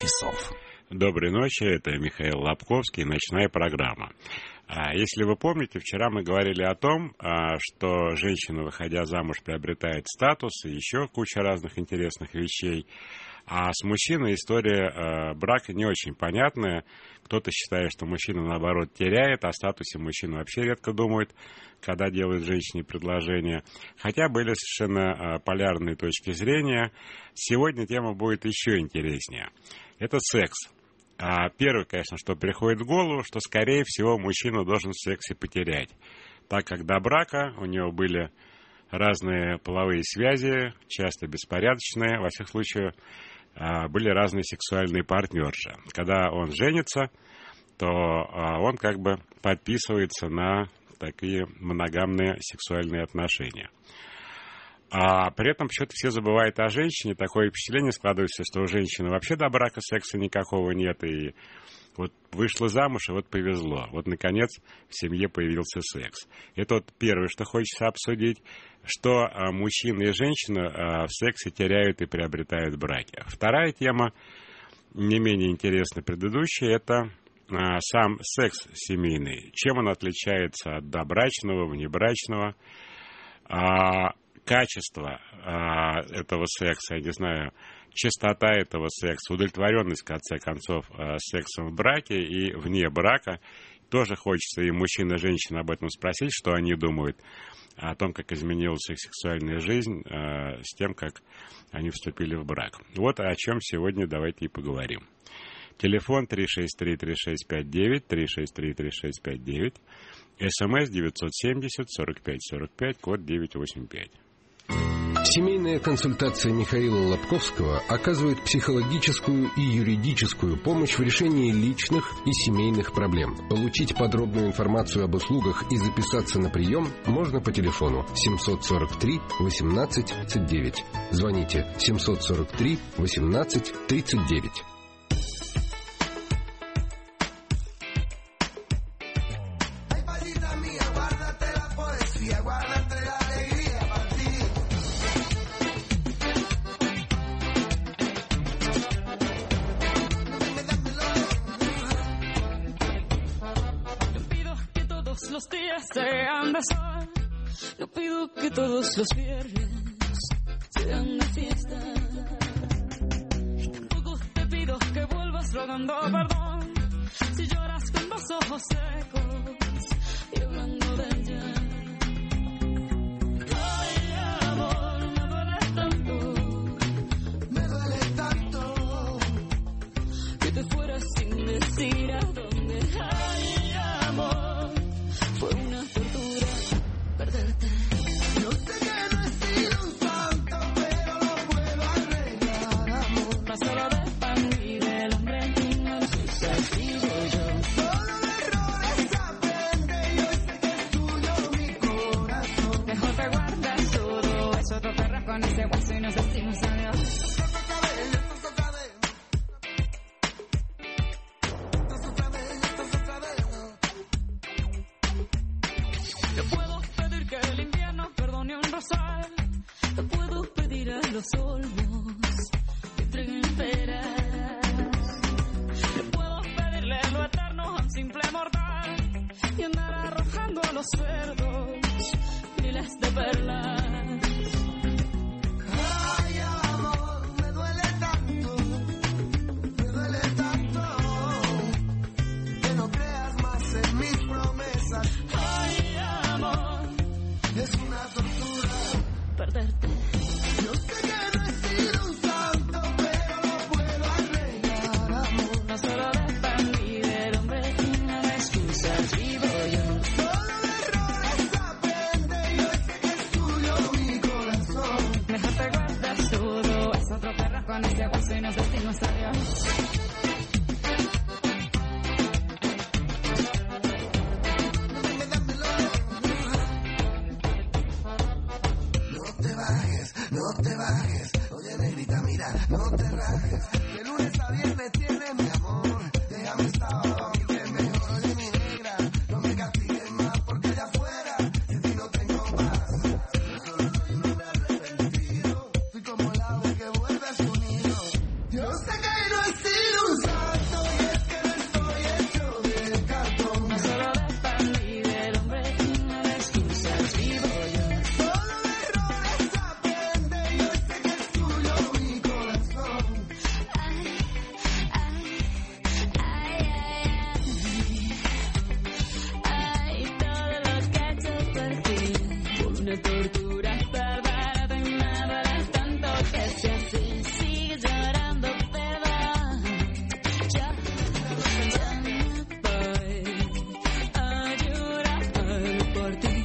часов. Доброй ночи, это Михаил Лобковский, ночная программа. Если вы помните, вчера мы говорили о том, что женщина, выходя замуж, приобретает статус и еще куча разных интересных вещей. А с мужчиной история брака не очень понятная. Кто-то считает, что мужчина, наоборот, теряет, о статусе мужчины вообще редко думают, когда делают женщине предложение. Хотя были совершенно полярные точки зрения. Сегодня тема будет еще интереснее. Это секс. Первое, конечно, что приходит в голову, что, скорее всего, мужчина должен в сексе потерять. Так как до брака у него были разные половые связи, часто беспорядочные, во всех случаях были разные сексуальные партнерши. Когда он женится, то он как бы подписывается на такие моногамные сексуальные отношения. А при этом почему-то все забывают о женщине. Такое впечатление складывается, что у женщины вообще до брака секса никакого нет. И вот вышла замуж, и вот повезло. Вот, наконец, в семье появился секс. Это вот первое, что хочется обсудить, что мужчина и женщина в сексе теряют и приобретают в браке. Вторая тема, не менее интересная предыдущая, это сам секс семейный. Чем он отличается от добрачного, внебрачного? Качество этого секса, я не знаю, частота этого секса, удовлетворенность, в конце концов, сексом в браке и вне брака. Тоже хочется и мужчин, и женщин об этом спросить, что они думают о том, как изменилась их сексуальная жизнь с тем, как они вступили в брак. Вот о чем сегодня давайте и поговорим. Телефон 363-3659, 363-3659, СМС 970-45-45, код 985. Семейная консультация Михаила Лобковского оказывает психологическую и юридическую помощь в решении личных и семейных проблем. Получить подробную информацию об услугах и записаться на прием можно по телефону 743 18 39. Звоните 743 18 39. Yo pido que todos los viernes sean de fiesta. Y tampoco te pido que vuelvas rogando perdón si lloras con los ojos secos y hablando de ella. Ay, amor, me duele tanto que te fueras sin decir a dónde. Ay, amor, fue una tortura perderte. Yo sé que no he sido un santo, pero lo puedo arreglar, amor. No solo de pan y del hombre no sucedido yo. Solo de errores aprende y hoy sé que es tuyo mi corazón. Mejor te guardas todo eso, te perras con ese hueso y nos decimos adiós. Te puedo pedir a los olmos que entreguen peras. Le puedo pedirle lo eterno a un simple mortal y andar arrojando a los cerdos miles de perlas. Ay, amor, me duele tanto que no creas más en mis promesas. Ay, amor, es una tortura perderte. Yo sé que no he sido un santo, pero lo puedo arreglar, amor. No solo de pan y del hombre, no me excusas, vivo yo. Solo de errores por torturas, perderte y me dueles tanto que si así sigues llorando, perdón. Ya me voy a llorar por ti.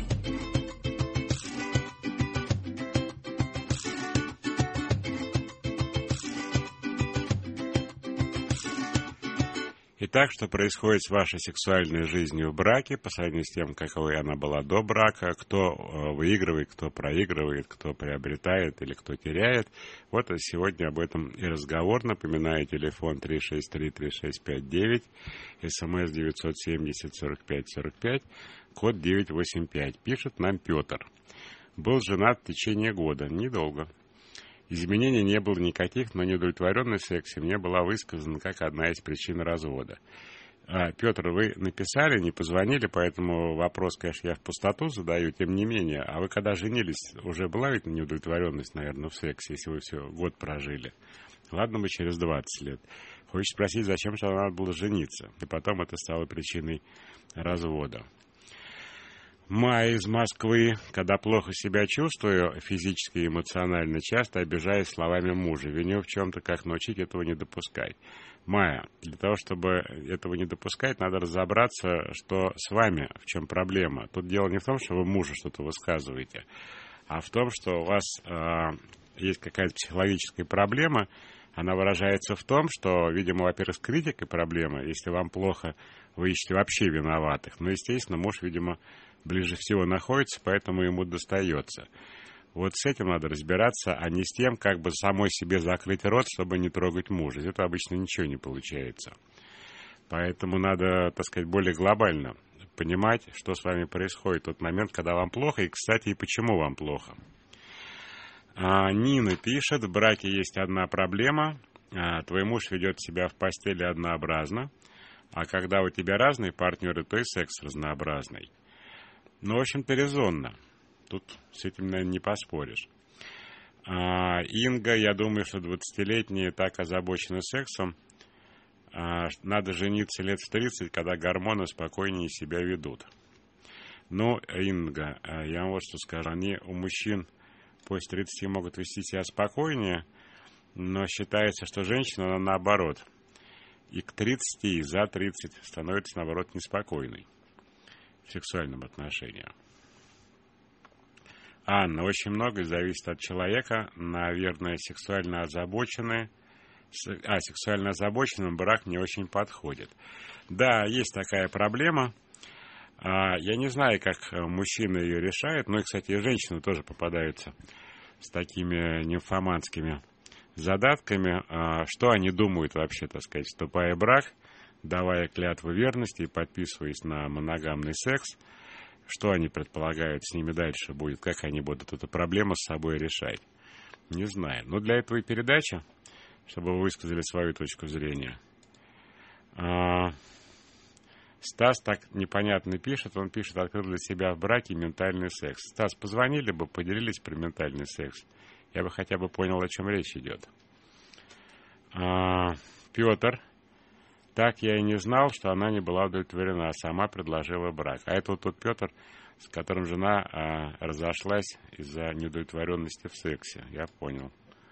Итак, что происходит с вашей сексуальной жизнью в браке по сравнению с тем, какой она была до брака, кто выигрывает, кто проигрывает, кто приобретает или кто теряет. Вот сегодня об этом и разговор. Напоминаю, телефон 363-3659, СМС 970-45-45, код 985. Пишет нам Петр. Был женат в течение года, недолго. Изменений не было никаких, но неудовлетворенность в сексе мне была высказана как одна из причин развода. Петр, вы написали, не позвонили, поэтому вопрос, конечно, я в пустоту задаю, тем не менее. А вы когда женились, уже была ведь неудовлетворенность, наверное, в сексе, если вы все год прожили? Ладно, мы через 20 лет. Хочешь спросить, зачем же надо было жениться? И потом это стало причиной развода. Майя из Москвы. Когда плохо себя чувствую, физически и эмоционально, часто обижаюсь словами мужа. Виню в чем-то, как научить этого не допускать. Майя, для того, чтобы этого не допускать, надо разобраться, что с вами, в чем проблема. Тут дело не в том, что вы мужу что-то высказываете, а в том, что у вас есть какая-то психологическая проблема. Она выражается в том, что, видимо, во-первых, с критикой проблема. Если вам плохо, вы ищете вообще виноватых. Но, естественно, муж, видимо, ближе всего находится, поэтому ему достается. Вот с этим надо разбираться, а не с тем, как бы самой себе закрыть рот, чтобы не трогать мужа. Это обычно ничего не получается. Поэтому надо, так сказать, более глобально понимать, что с вами происходит в тот момент, когда вам плохо, и, кстати, и почему вам плохо. Нина пишет, в браке есть одна проблема, твой муж ведет себя в постели однообразно, а когда у тебя разные партнеры, то и секс разнообразный. Ну, в общем-то, резонно. Тут с этим, наверное, не поспоришь. Инга, я думаю, что 20-летние так озабочены сексом. Надо жениться лет в 30, когда гормоны спокойнее себя ведут. Ну, Инга, я вам вот что скажу. Они у мужчин после 30 могут вести себя спокойнее, но считается, что женщина, она наоборот. И к 30, и за 30 становится, наоборот, неспокойной в сексуальном отношении. Анна, очень многое зависит от человека. Наверное, сексуально озабоченным брак не очень подходит. Да, есть такая проблема. Я не знаю, как мужчины ее решают, но, кстати, и женщины тоже попадаются с такими нимфоманскими задатками. Что они думают вообще, так сказать, вступая в брак, давая клятву верности и подписываясь на моногамный секс, что они предполагают с ними дальше будет, как они будут эту проблему с собой решать. Не знаю. Но для этого и передача, чтобы вы высказали свою точку зрения. Стас так непонятно пишет, он пишет, открыл для себя в браке ментальный секс. Стас, позвонили бы, поделились про ментальный секс. Я бы хотя бы понял, о чем речь идет. Петр. Так я и не знал, что она не была удовлетворена, а сама предложила брак. А это вот тот Петр, с которым жена разошлась из-за неудовлетворенности в сексе. Я понял.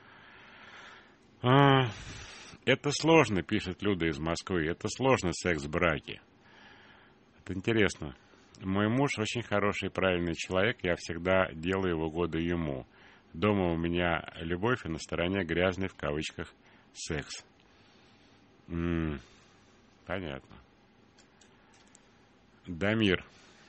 Это сложно, пишет Люда из Москвы. Это сложно, секс в браке. Это интересно. Мой муж очень хороший и правильный человек. Я всегда делаю в угоду ему. Дома у меня любовь, и на стороне грязный, в кавычках, секс. Понятно. Дамир.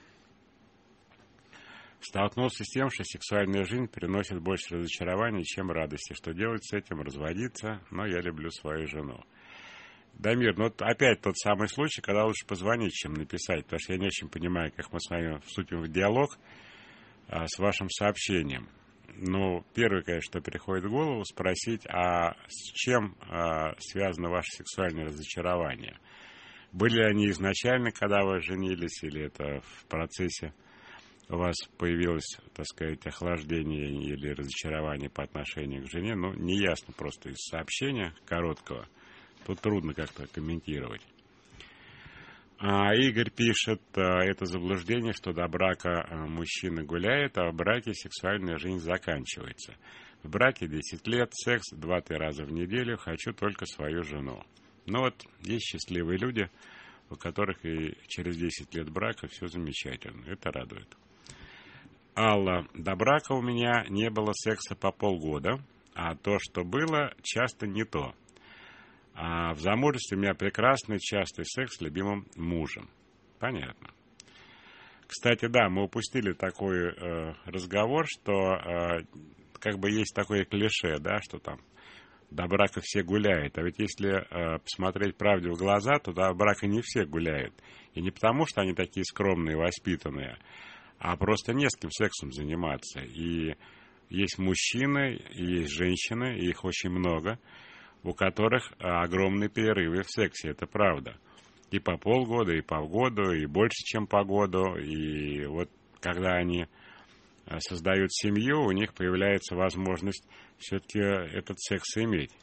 Столкнулся с тем, что сексуальная жизнь приносит больше разочарований, чем радости. Что делать с этим? Разводиться, но я люблю свою жену. Дамир, ну опять тот самый случай, когда лучше позвонить, чем написать, потому что я не очень понимаю, как мы с вами вступим в диалог с вашим сообщением. Ну, первое, конечно, что приходит в голову, спросить, а с чем связано ваше сексуальное разочарование? Были ли они изначально, когда вы женились, или это в процессе у вас появилось, так сказать, охлаждение или разочарование по отношению к жене? Ну, неясно просто из сообщения короткого. Тут трудно как-то комментировать. Игорь пишет, это заблуждение, что до брака мужчина гуляет, а в браке сексуальная жизнь заканчивается. В браке 10 лет, секс 2-3 раза в неделю, хочу только свою жену. Ну вот, есть счастливые люди, у которых и через 10 лет брака все замечательно, это радует. Алла, до брака у меня не было секса по полгода, а то, что было, часто не то. А в замужестве у меня прекрасный частый секс с любимым мужем. Понятно. Кстати, да, мы упустили такой разговор, что как бы есть такое клише, да, что там до брака все гуляют. А ведь если посмотреть правде в глаза, то до брака не все гуляют. И не потому, что они такие скромные, воспитанные, а просто не с кем сексом заниматься. И есть мужчины, и есть женщины, и их очень много, у которых огромные перерывы в сексе, это правда. И по полгода, и по году, и больше, чем по году. И вот когда они создают семью, у них появляется возможность все-таки этот секс иметь.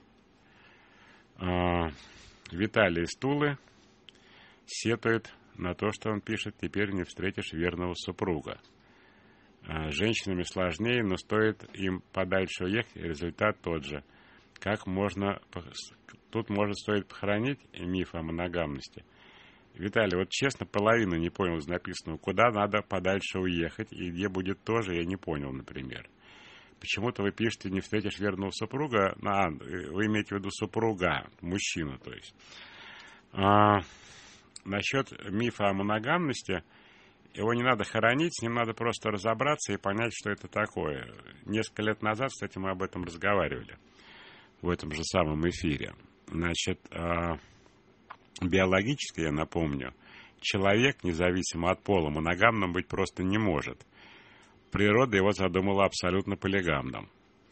Виталий из Тулы сетует на то, что он пишет: теперь не встретишь верного супруга. Женщинами сложнее, но стоит им подальше уехать, результат тот же. Как можно... Тут, может, стоит похоронить миф о моногамности. Виталий, вот честно, половину не понял из написанного. Куда надо подальше уехать и где будет тоже, я не понял, например. Почему-то вы пишете, не встретишь верного супруга. Вы имеете в виду супруга, мужчину, то есть. Насчет мифа о моногамности, его не надо хоронить, с ним надо просто разобраться и понять, что это такое. Несколько лет назад, кстати, мы об этом разговаривали в этом же самом эфире. Значит, биологически, я напомню, человек, независимо от пола, моногамным быть просто не может. Природа его задумала абсолютно полигамным.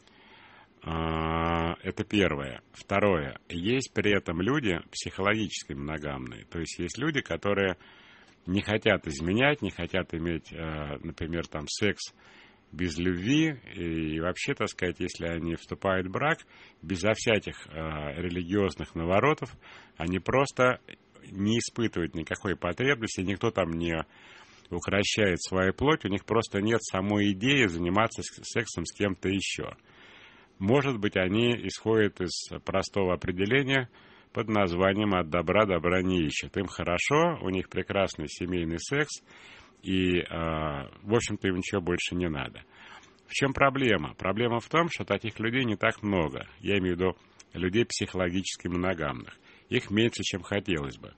Это первое. Второе. Есть при этом люди психологически моногамные. То есть есть люди, которые не хотят изменять, не хотят иметь, например, там, секс без любви, и вообще, так сказать, если они вступают в брак, безо всяких религиозных наворотов, они просто не испытывают никакой потребности, никто там не укрощает свою плоть, у них просто нет самой идеи заниматься сексом с кем-то еще. Может быть, они исходят из простого определения под названием «от добра добра не ищут». Им хорошо, у них прекрасный семейный секс, и, в общем-то, им ничего больше не надо. В чем проблема? Проблема в том, что таких людей не так много. Я имею в виду людей психологически моногамных. Их меньше, чем хотелось бы.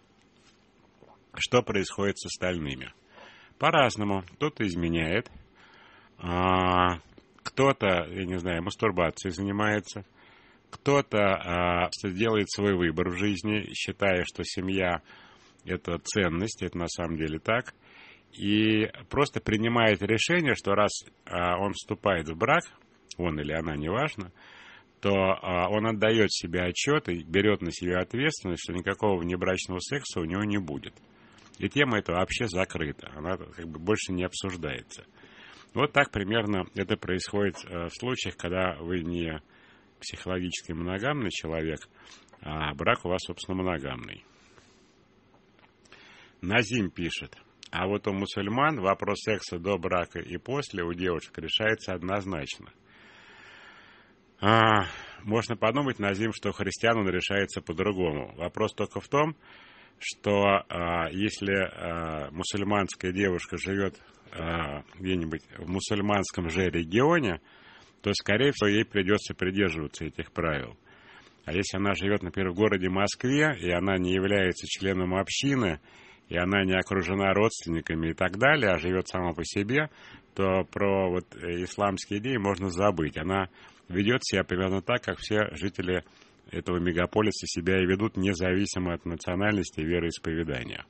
Что происходит с остальными? По-разному. Кто-то изменяет, кто-то, я не знаю, мастурбацией занимается, кто-то делает свой выбор в жизни, считая, что семья – это ценность, это на самом деле так. И просто принимает решение, что раз он вступает в брак, он или она, неважно, то он отдает себе отчет и берет на себя ответственность, что никакого внебрачного секса у него не будет. И тема эта вообще закрыта, она как бы больше не обсуждается. Вот так примерно это происходит в случаях, когда вы не психологически моногамный человек, а брак у вас, собственно, моногамный. Назим пишет: а вот у мусульман вопрос секса до брака и после у девушек решается однозначно. Можно подумать, Назим, что у христиан он решается по-другому. Вопрос только в том, что если мусульманская девушка живет где-нибудь в мусульманском же регионе, то, скорее всего, ей придется придерживаться этих правил. А если она живет, например, в городе Москве, и она не является членом общины, и она не окружена родственниками и так далее, а живет сама по себе, то про вот исламские идеи можно забыть. Она ведет себя примерно так, как все жители этого мегаполиса себя и ведут, независимо от национальности и вероисповедания.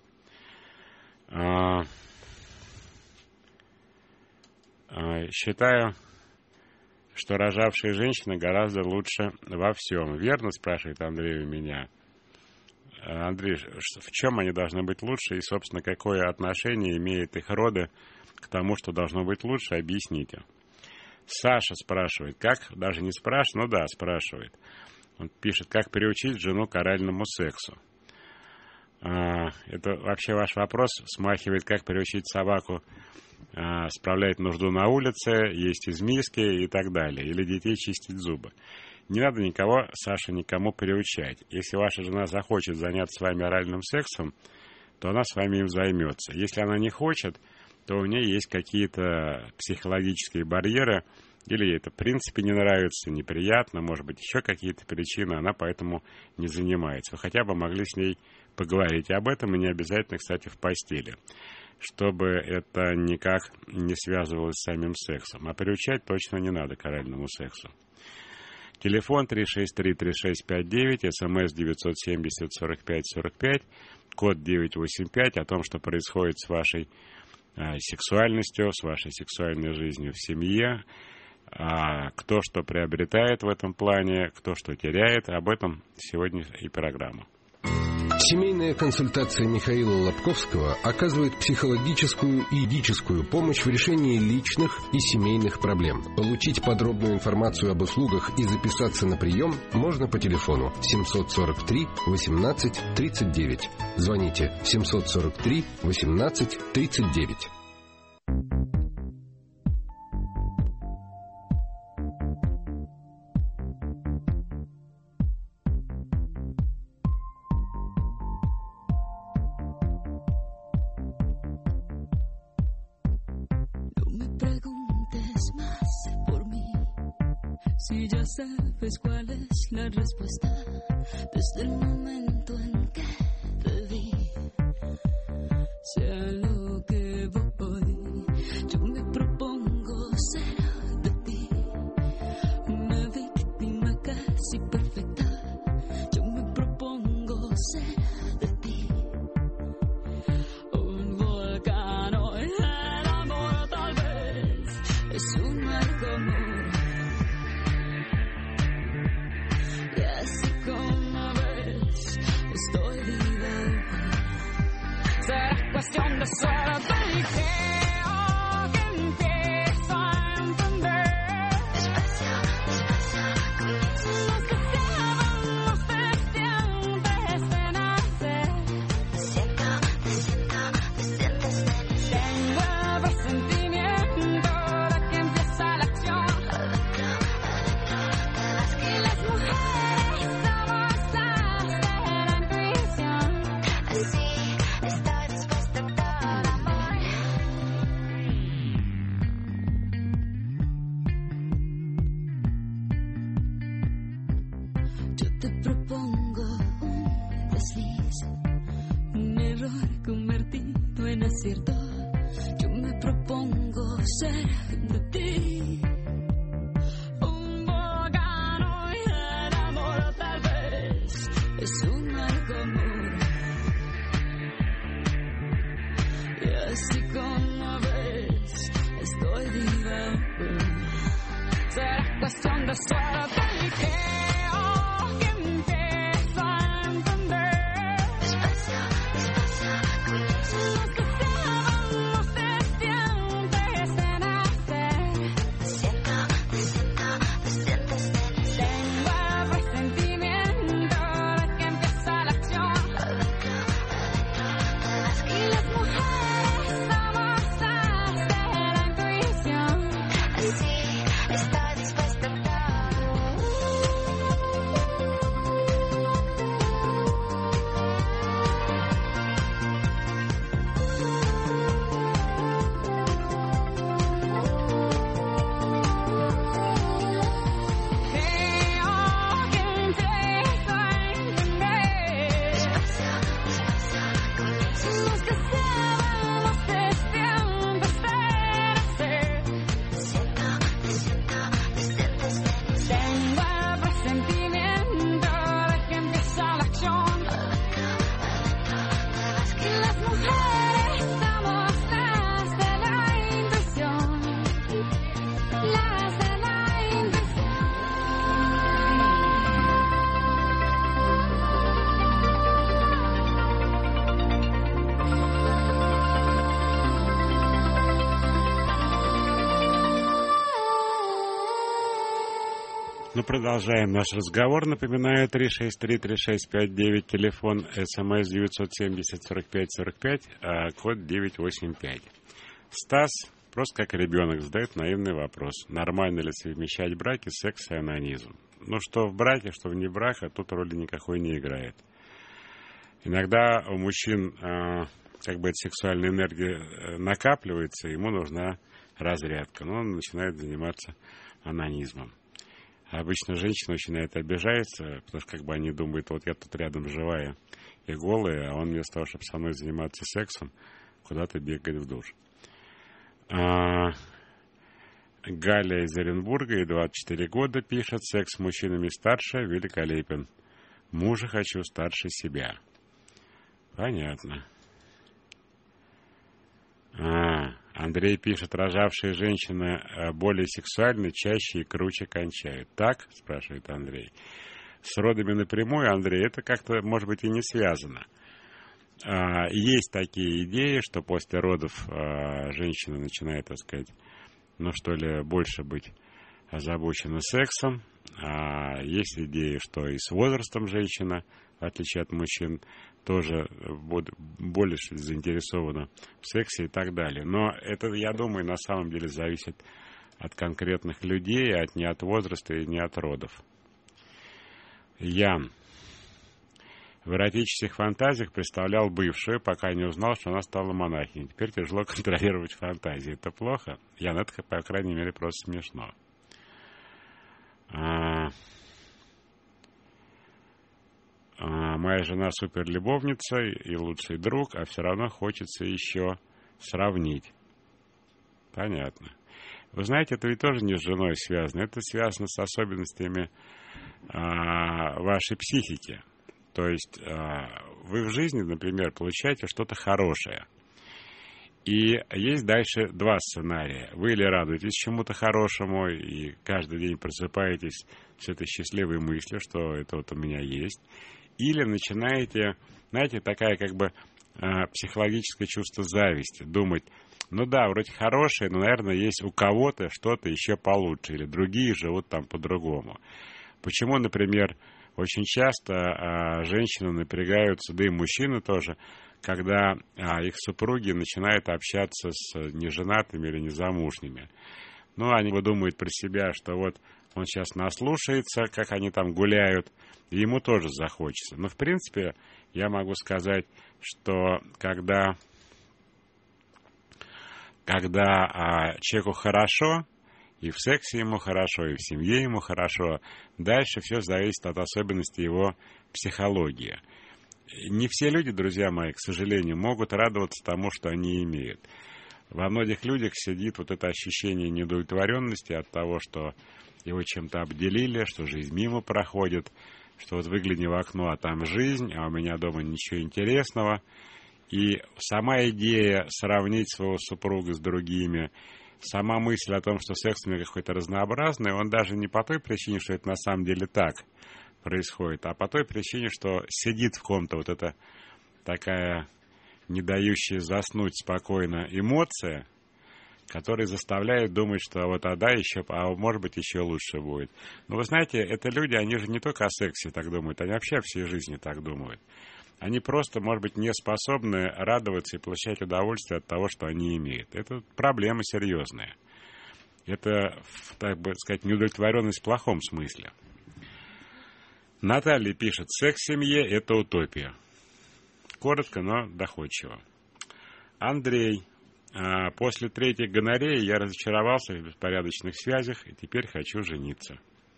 Считаю, что рожавшие женщины гораздо лучше во всем. Верно, спрашивает Андрей у меня. Андрей, в чем они должны быть лучше и, собственно, какое отношение имеют их роды к тому, что должно быть лучше, объясните. Саша спрашивает, как, даже не спрашивает, спрашивает. Он пишет, как приучить жену к оральному сексу. Это вообще ваш вопрос смахивает, как приучить собаку справлять нужду на улице, есть из миски и так далее, или детей чистить зубы. Не надо никого, Саша, никому приучать. Если ваша жена захочет заняться с вами оральным сексом, то она с вами им займется. Если она не хочет, то у нее есть какие-то психологические барьеры, или ей это в принципе не нравится, неприятно, может быть, еще какие-то причины, она поэтому не занимается. Вы хотя бы могли с ней поговорить об этом, и не обязательно, кстати, в постели, чтобы это никак не связывалось с самим сексом. А приучать точно не надо к оральному сексу. Телефон 363-3659, СМС 970-45-45, код 985 о том, что происходит с вашей сексуальностью, с вашей сексуальной жизнью в семье, кто что приобретает в этом плане, кто что теряет. Об этом сегодня и программа. Семейная консультация Михаила Лобковского оказывает психологическую и юридическую помощь в решении личных и семейных проблем. Получить подробную информацию об услугах и записаться на прием можно по телефону 743 18 39. Звоните 743 18 39. Si ya sabes cuál es la respuesta, desde el momento en que te vi, sea lo que voy, yo me propongo ser de ti, una víctima casi perfecta, yo me propongo ser de ti, un volcán o el amor tal vez, es un mar común. Cuestión de suerte y creo que empiezo a entender. Despacio, despacio, comienzo. Los que estábamos desde antes de nacer. Me siento, tengo el presentimiento de que empieza la acción. Adentro, de las que las mujeres somos las de la intuición. Así estoy dispuesta. Yo te propongo un desliz, un error convertido en acierto. Yo me propongo ser de ti, un volcán y el amor tal vez es un mar común. Y así como ves, estoy viva. Será cuestión de suerte y creo que empiezo a entender. Despacio, despacio, comienzo. Los que estábamos desde antes de nacer. Me siento, desde antes de nacer. Tengo el presentimiento de que empieza la acción. Adentro, de las que las mujeres somos las de la intuición. Así estoy dispuesta a Ну, продолжаем наш разговор. Напоминаю, 363-3659, телефон СМС 970-45-45, код 985. Стас просто как ребенок задает наивный вопрос. Нормально ли совмещать браки, секс и онанизм? Ну, что в браке, что вне брака, тут роли никакой не играет. Иногда у мужчин как бы эта сексуальная энергия накапливается, ему нужна разрядка. Но он начинает заниматься онанизмом. Обычно женщина очень на это обижается, потому что как бы они думают, вот я тут рядом живая и голая, а он вместо того, чтобы со мной заниматься сексом, куда-то бегает в душ. Галя из Оренбурга, ей 24 года, пишет: секс с мужчинами старше великолепен. Мужа хочу старше себя. Понятно. Андрей пишет: рожавшие женщины более сексуальны, чаще и круче кончают. Так, спрашивает Андрей. С родами напрямую, Андрей, это как-то, может быть, и не связано. Есть такие идеи, что после родов женщина начинает, так сказать, ну что ли, больше быть озабочена сексом. Есть идеи, что и с возрастом женщина, в отличие от мужчин, тоже больше заинтересована в сексе и так далее. Но это, я думаю, на самом деле зависит от конкретных людей, не от возраста и не от родов. Ян. В эротических фантазиях представлял бывшую, пока не узнал, что она стала монахиней. Теперь тяжело контролировать фантазии. Это плохо? Ян, это, по крайней мере, просто смешно. Моя жена суперлюбовница и лучший друг, а все равно хочется еще сравнить. Понятно. Вы знаете, это ведь тоже не с женой связано. Это связано с особенностями вашей психики. То есть вы в жизни, например, получаете что-то хорошее. И есть дальше два сценария. Вы или радуетесь чему-то хорошему, и каждый день просыпаетесь с этой счастливой мыслью, что это вот у меня есть. Или начинаете, знаете, такая как бы психологическое чувство зависти. Думать, ну да, вроде хорошее, но, наверное, есть у кого-то что-то еще получше. Или другие живут там по-другому. Почему, например, очень часто женщины напрягаются, да и мужчины тоже, когда их супруги начинают общаться с неженатыми или незамужними. Ну, они думают про себя, что вот он сейчас наслушается, как они там гуляют, и ему тоже захочется. Но, в принципе, я могу сказать, что когда человеку хорошо, и в сексе ему хорошо, и в семье ему хорошо, дальше все зависит от особенностей его психологии. Не все люди, друзья мои, к сожалению, могут радоваться тому, что они имеют. Во многих людях сидит вот это ощущение неудовлетворенности от того, что его чем-то обделили, что жизнь мимо проходит, что вот выгляни в окно, а там жизнь, а у меня дома ничего интересного. И сама идея сравнить своего супруга с другими, сама мысль о том, что секс у меня какой-то разнообразный, он даже не по той причине, что это на самом деле так происходит, а по той причине, что сидит в ком-то вот эта такая не дающая заснуть спокойно эмоция, которая заставляет думать, что вот еще, может быть, еще лучше будет. Но вы знаете, это люди, они же не только о сексе так думают, они вообще о всей жизни так думают. Они просто, может быть, не способны радоваться и получать удовольствие от того, что они имеют. Это проблема серьезная. Это, так бы сказать, неудовлетворенность в плохом смысле. Наталья пишет: секс в семье – это утопия. Коротко, но доходчиво. Андрей: после третьей гонореи я разочаровался в беспорядочных связях и теперь хочу жениться.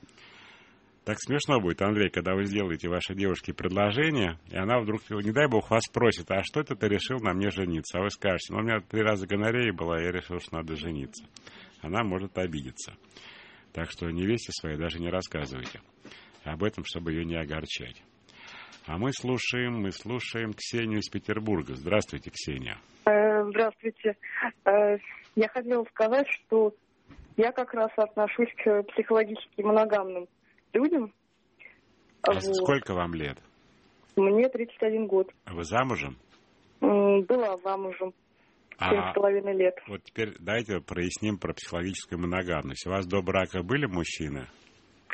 Так смешно будет, Андрей, когда вы сделаете вашей девушке предложение, и она вдруг, не дай бог, вас спросит: а что это ты решил на мне жениться? А вы скажете: ну, у меня 3 раза гонорея была, я решил, что надо жениться. Она может обидеться. Так что невесте своей даже не рассказывайте об этом, чтобы ее не огорчать. А мы слушаем Ксению из Петербурга. Здравствуйте, Ксения. Здравствуйте. Я хотела сказать, что я как раз отношусь к психологически моногамным людям. А вот. Сколько вам лет? Мне 31 год. А вы замужем? Была замужем. 7,5 лет. Вот теперь давайте проясним про психологическую моногамность. У вас до брака были мужчины?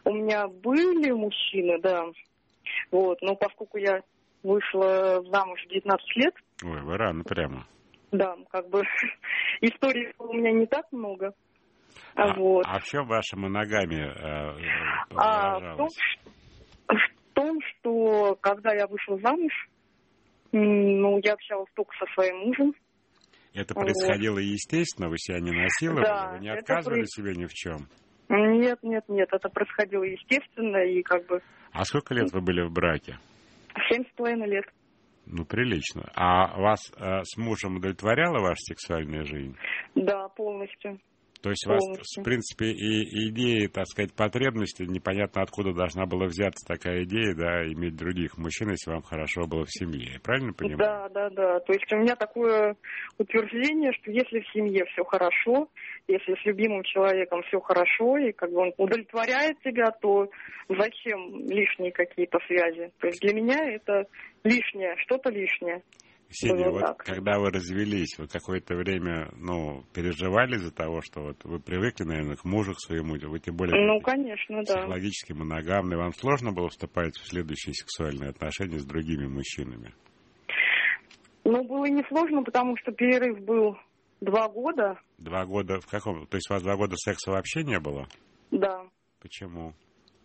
У меня были мужчины, да. Вот, но поскольку я вышла замуж в 19 лет... Ой, вы рано прямо. Да, как бы историй у меня не так много. Вот. А в чем ваша моногамия выражалась? В том, что когда я вышла замуж, я общалась только со своим мужем. Это происходило естественно? Вы себя не насиловали? Да, вы не отказывали себе ни в чем? Нет, это происходило естественно и как бы... А сколько лет вы были в браке? 7,5 лет. Ну, прилично. А вас с мужем удовлетворяла ваша сексуальная жизнь? Да, полностью. То есть у вас, в принципе, и идеи, так сказать, потребности, непонятно откуда должна была взяться такая идея, да, иметь других мужчин, если вам хорошо было в семье. Я правильно понимаю? Да. То есть у меня такое утверждение, что если в семье все хорошо, если с любимым человеком все хорошо, и как бы он удовлетворяет тебя, то зачем лишние какие-то связи? То есть для меня это лишнее, что-то лишнее. Ксения, вот когда вы развелись, вы какое-то время, переживали из-за того, что вот вы привыкли, наверное, к мужу, к своему, вы тем более конечно, психологически моногамны. Вам сложно было вступать в следующие сексуальные отношения с другими мужчинами? Было несложно, потому что перерыв был 2 года. 2 года в каком? То есть у вас 2 года секса вообще не было? Да. Почему?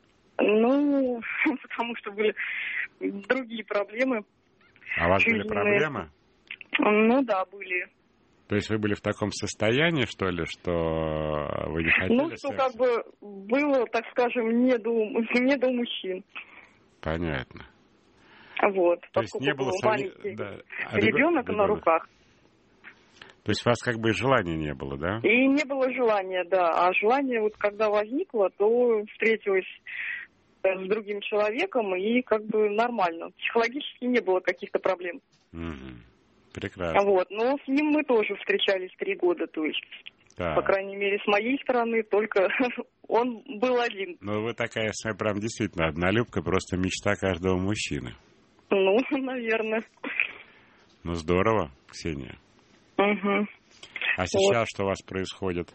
Потому что были другие проблемы. А у вас были проблемы? Да, были. То есть вы были в таком состоянии, что ли, что вы не хотели секса? Как бы было, так скажем, не до мужчин. Понятно. Вот. То есть не было маленький ребенок на руках. То есть у вас как бы желания не было, да? И не было желания, да. А желание вот когда возникло, то встретилась с другим человеком, и как бы нормально. Психологически не было каких-то проблем. Прекрасно. Вот. Но с ним мы тоже встречались 3 года, то есть, по крайней мере, с моей стороны, только он был один. Вы такая, прям действительно однолюбка, просто мечта каждого мужчины. Наверное. Здорово, Ксения. Угу. А сейчас что у вас происходит?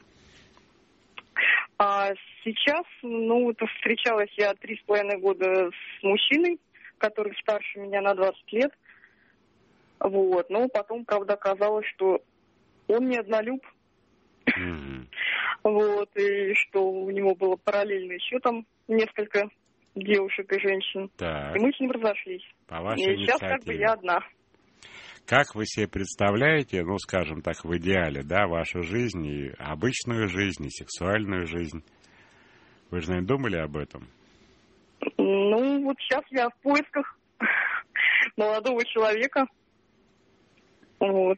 А сейчас, встречалась я 3,5 года с мужчиной, который старше меня на 20 лет. Вот, но потом, правда, оказалось, что он не однолюб. Вот, и что у него было параллельно еще там несколько девушек и женщин. Так. И мы с ним разошлись. По вашей инициативе. Сейчас как бы я одна. Как вы себе представляете, скажем так, в идеале, да, вашу жизнь, и обычную жизнь, и сексуальную жизнь? Вы же, наверное, думали об этом? Вот сейчас я в поисках молодого человека. Вот.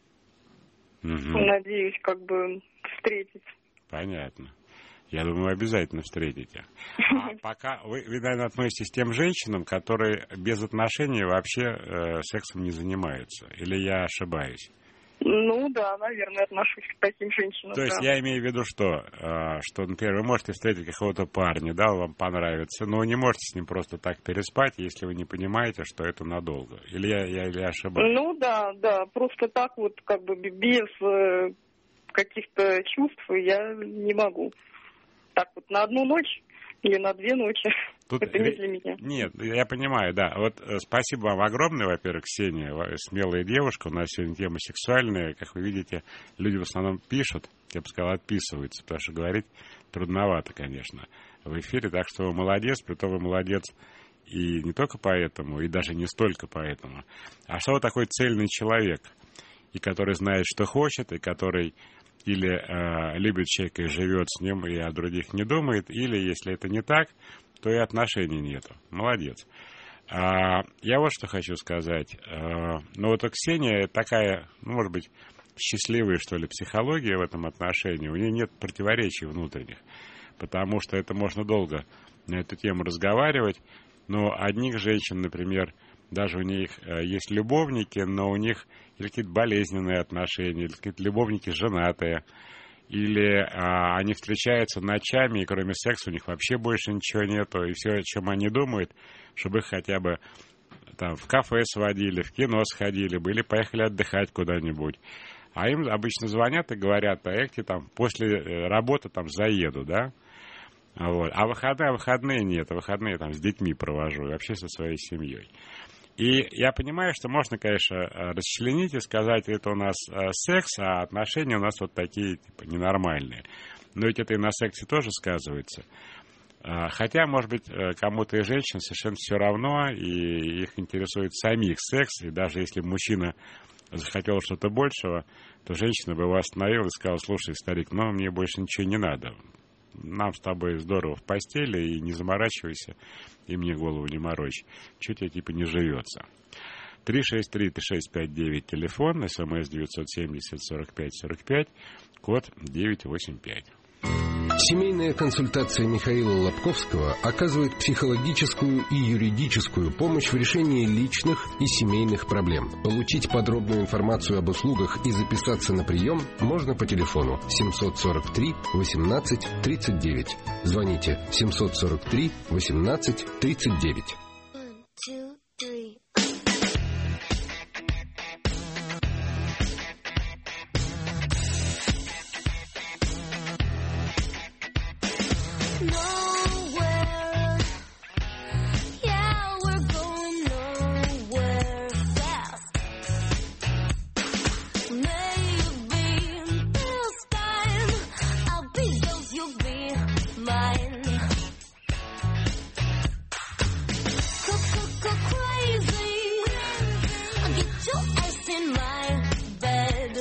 Надеюсь, как бы встретить. Понятно. Я думаю, вы обязательно встретите. А пока вы, наверное, относитесь к тем женщинам, которые без отношений вообще сексом не занимаются. Или я ошибаюсь? Да, наверное, отношусь к таким женщинам. То есть я имею в виду, что, например, вы можете встретить какого-то парня, да, он вам понравится, но вы не можете с ним просто так переспать, если вы не понимаете, что это надолго. Или я ошибаюсь? Да, просто так вот, как бы без каких-то чувств я не могу. Так вот, на 1 ночь или на 2 ночи. Тут это не для меня. Нет, я понимаю, да. Вот спасибо вам огромное, во-первых, Ксения, смелая девушка. У нас сегодня тема сексуальная. Как вы видите, люди в основном пишут, я бы сказал, отписываются, потому что говорить трудновато, конечно, в эфире. Так что вы молодец, притом вы молодец и не только поэтому, и даже не столько поэтому. А что вы такой цельный человек, и который знает, что хочет, и который или любит человека и живет с ним, и о других не думает, или, если это не так, то и отношений нету. Молодец. Я вот что хочу сказать. Вот у Ксении такая, может быть, счастливая, что ли, психология в этом отношении. У нее нет противоречий внутренних, потому что это можно долго на эту тему разговаривать. Но одних женщин, например, даже у них есть любовники, но у них или какие-то болезненные отношения, или какие-то любовники женатые, или они встречаются ночами, и кроме секса у них вообще больше ничего нету, и все, о чем они думают, чтобы их хотя бы там в кафе сводили, в кино сходили бы, или поехали отдыхать куда-нибудь. А им обычно звонят и говорят: а я к тебе там после работы там заеду, да? Вот. А выходные нет, выходные там с детьми провожу, и вообще со своей семьей. И я понимаю, что можно, конечно, расчленить и сказать, это у нас секс, а отношения у нас вот такие, типа, ненормальные. Но ведь это и на сексе тоже сказывается. Хотя, может быть, кому-то из женщин совершенно все равно, и их интересует самих секс, и даже если мужчина захотел что-то большего, то женщина бы его остановила и сказала: слушай, старик, ну мне больше ничего не надо. Нам с тобой здорово в постели, и не заморачивайся, и мне голову не морочь. Чего тебе типа не живется. 363-3659, телефон, СМС 970-45-45, код 985. Семейная консультация Михаила Лобковского оказывает психологическую и юридическую помощь в решении личных и семейных проблем. Получить подробную информацию об услугах и записаться на прием можно по телефону 743 18 39. Звоните 743 18 39. 1, 2, 3. Nowhere, yeah, we're going nowhere fast. Maybe this time I'll be yours, you'll be mine. Go crazy, I'll get your ass in my bed.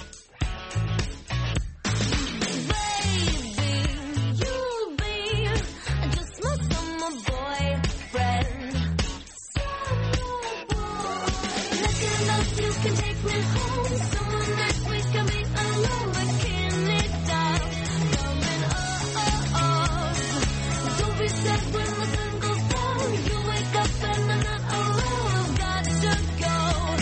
You can take me home, someone that we can be alone, but can it stop coming up? Don't be sad when the sun goes down. You wake up and I'm not alone. I've got to go.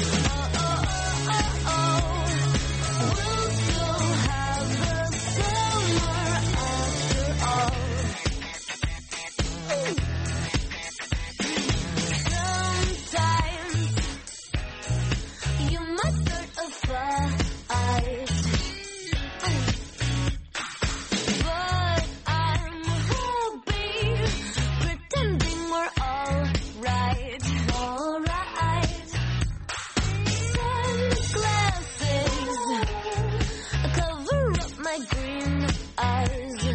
We'll still have the summer after all. Sometimes you might start a fight, but I'm happy pretending we're alright. Sunglasses cover up my green eyes.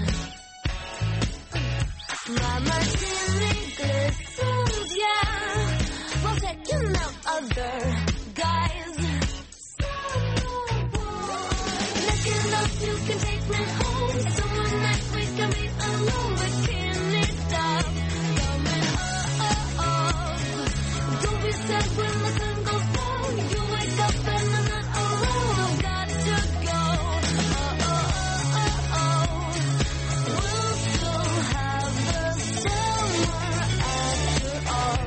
My martini glistens, yeah, while taking out other guys. Looking up, you can take me home. Someone that we can be alone, but can it stop coming up? Don't be sad when the sun goes down. You wake up and I'm not alone. I've got to go. We'll still have the summer after all.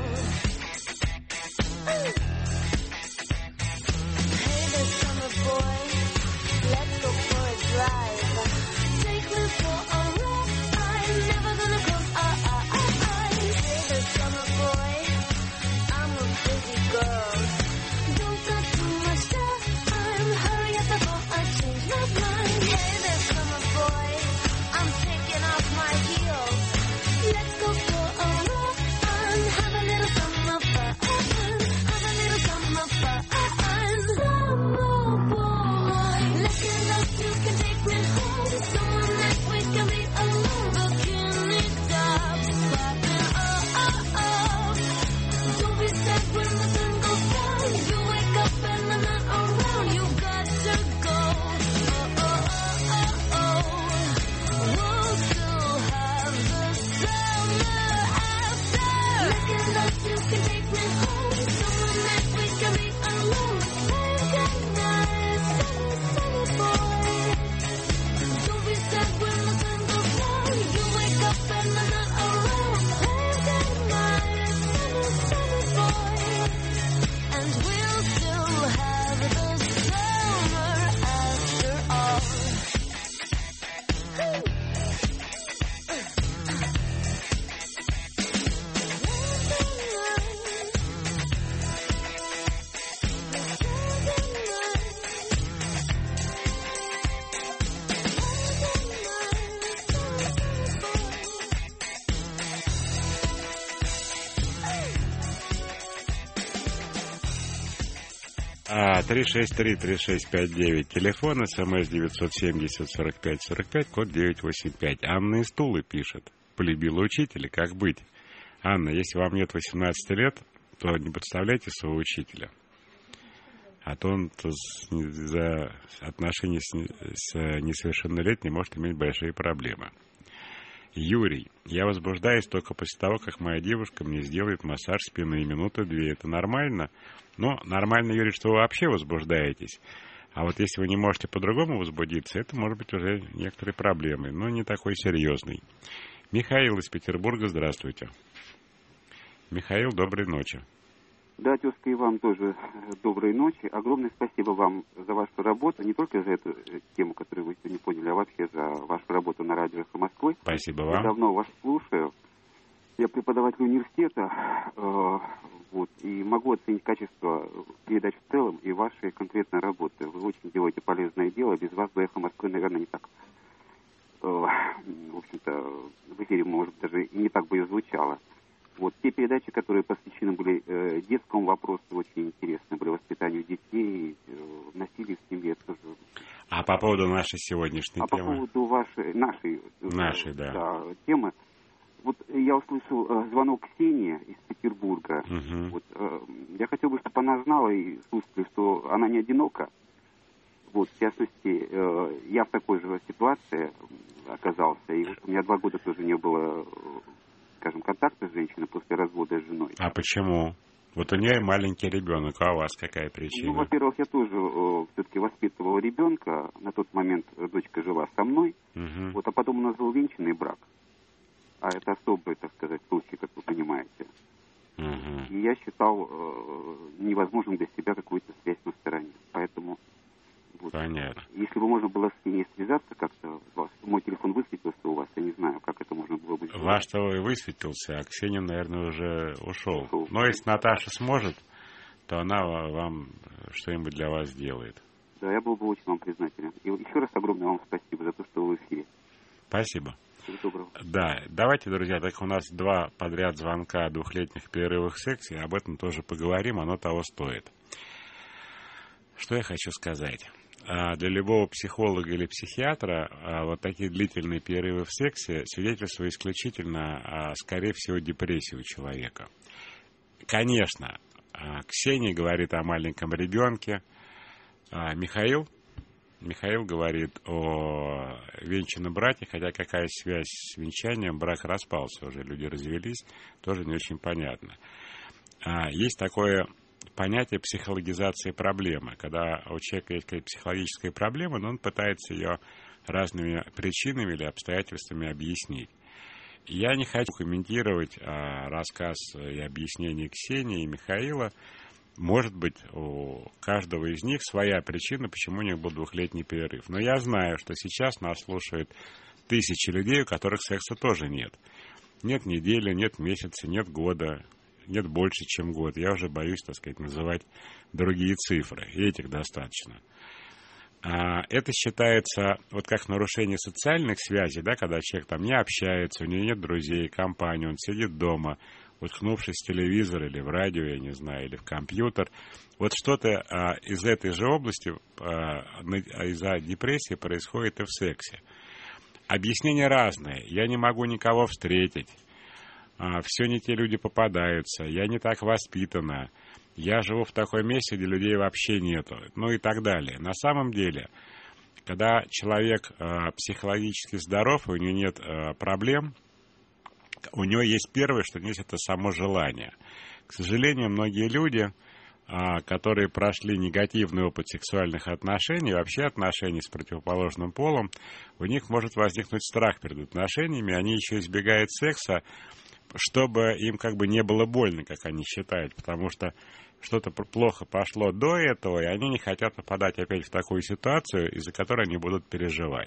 Hey there, summer boy, let's go for a drive. Take me for a ride, never gonna close our eyes. Hey there, summer boy, I'm a busy girl. Don't got too much time, hurry up before I change my mind. Hey there, summer boy, I'm taking off my heels. Let's go for a run, have a little summer fun, have a little summer fun. Summer boy, looking up, you can take me home. Someone that we can be alone, but can it stop popping up? Don't be sad when the sun goes down. You wake up and I'm not around. You got to go. We'll still have the summer after. Looking up, you can take me home. Someone that we can be alone. Good night, sunny boy. Don't be sad when the sun goes down. You wake up and I'm not around. Good night, sunny boy. And we'll still have the summer after all. 363-3659, телефон, смс 970-45-45, код 985. Анна из Тулы пишет. Полюбила учителя, как быть? Анна, если вам нет 18 лет, то не подставляйте своего учителя. А то он за отношения с несовершеннолетним может иметь большие проблемы. Юрий, я возбуждаюсь только после того, как моя девушка мне сделает массаж спины минуты 2. Это нормально? Ну, нормально, Юрий, что вы вообще возбуждаетесь. А вот если вы не можете по-другому возбудиться, это может быть уже некоторые проблемы, но не такой серьезный. Михаил из Петербурга, здравствуйте. Михаил, доброй ночи. Да, тезка, и вам тоже доброй ночи. Огромное спасибо вам за вашу работу, не только за эту тему, которую вы сегодня поняли, а вообще за вашу работу на радио «Эхо Москвы». Спасибо вам. Я давно вас слушаю. Я преподаватель университета, и могу оценить качество передач в целом и вашей конкретной работы. Вы очень делаете полезное дело. Без вас бы «Эхо Москвы», наверное, не так, в общем-то, в эфире, может, даже и не так бы и звучало. Те передачи, которые посвящены были детскому вопросу, очень интересны были, воспитанию детей, насилию в семье тоже. А по поводу нашей сегодняшней темы? По поводу нашей темы. Я услышал звонок Ксении из Петербурга. Угу. Я хотел бы, чтобы она знала и слушала, что она не одинока. В частности, я в такой же ситуации оказался, и у меня 2 года тоже не было, скажем, контакта с женщиной после развода с женой. А почему? У нее маленький ребенок, а у вас какая причина? Во-первых, я тоже все-таки воспитывал ребенка. На тот момент дочка жила со мной. Угу. А потом у нас был венчанный брак. А это особый, так сказать, случай, как вы понимаете. Угу. И я считал невозможным для себя какую-то связь на стороне. Поэтому... Понятно. Если бы можно было с ней связаться как-то, мой телефон высветился у вас, я не знаю, как это можно было бы сделать. Ваш-то высветился, а Ксения, наверное, уже ушел. Но если Наташа сможет, то она вам что-нибудь для вас сделает. Да, я был бы очень вам признателен. И еще раз огромное вам спасибо за то, что вы в эфире. Спасибо. Всего доброго. Да, давайте, друзья, так у нас 2 подряд звонка о 2-летних перерывах в сексе, об этом тоже поговорим, оно того стоит. Что я хочу сказать? Для любого психолога или психиатра такие длительные перерывы в сексе свидетельствуют исключительно, скорее всего, депрессии у человека. Конечно, Ксения говорит о маленьком ребенке, Михаил говорит о венчанном браке, хотя какая связь с венчанием, брак распался уже, люди развелись, тоже не очень понятно. Есть такое понятие психологизации проблемы, когда у человека есть какая-то психологическая проблема, но он пытается ее разными причинами или обстоятельствами объяснить. Я не хочу комментировать рассказ и объяснение Ксении и Михаила. Может быть, у каждого из них своя причина, почему у них был 2-летний перерыв. Но я знаю, что сейчас нас слушают тысячи людей, у которых секса тоже нет. Нет недели, нет месяца, нет года, нет больше, чем год. Я уже боюсь, так сказать, называть другие цифры. И этих достаточно. Это считается как нарушение социальных связей, да, когда человек там не общается, у него нет друзей, компании, он сидит дома, уткнувшись в телевизор или в радио, я не знаю, или в компьютер. Что-то из этой же области, из-за депрессии происходит и в сексе. Объяснения разные. Я не могу никого встретить. Все не те люди попадаются. Я не так воспитана. Я живу в таком месте, где людей вообще нету. И так далее. На самом деле, когда человек психологически здоров, и у него нет проблем, у него есть первое, что есть, это само желание. К сожалению, многие люди, которые прошли негативный опыт сексуальных отношений, вообще отношений с противоположным полом, у них может возникнуть страх перед отношениями, они еще избегают секса, чтобы им не было больно, как они считают, потому что что-то плохо пошло до этого, и они не хотят попадать опять в такую ситуацию, из-за которой они будут переживать.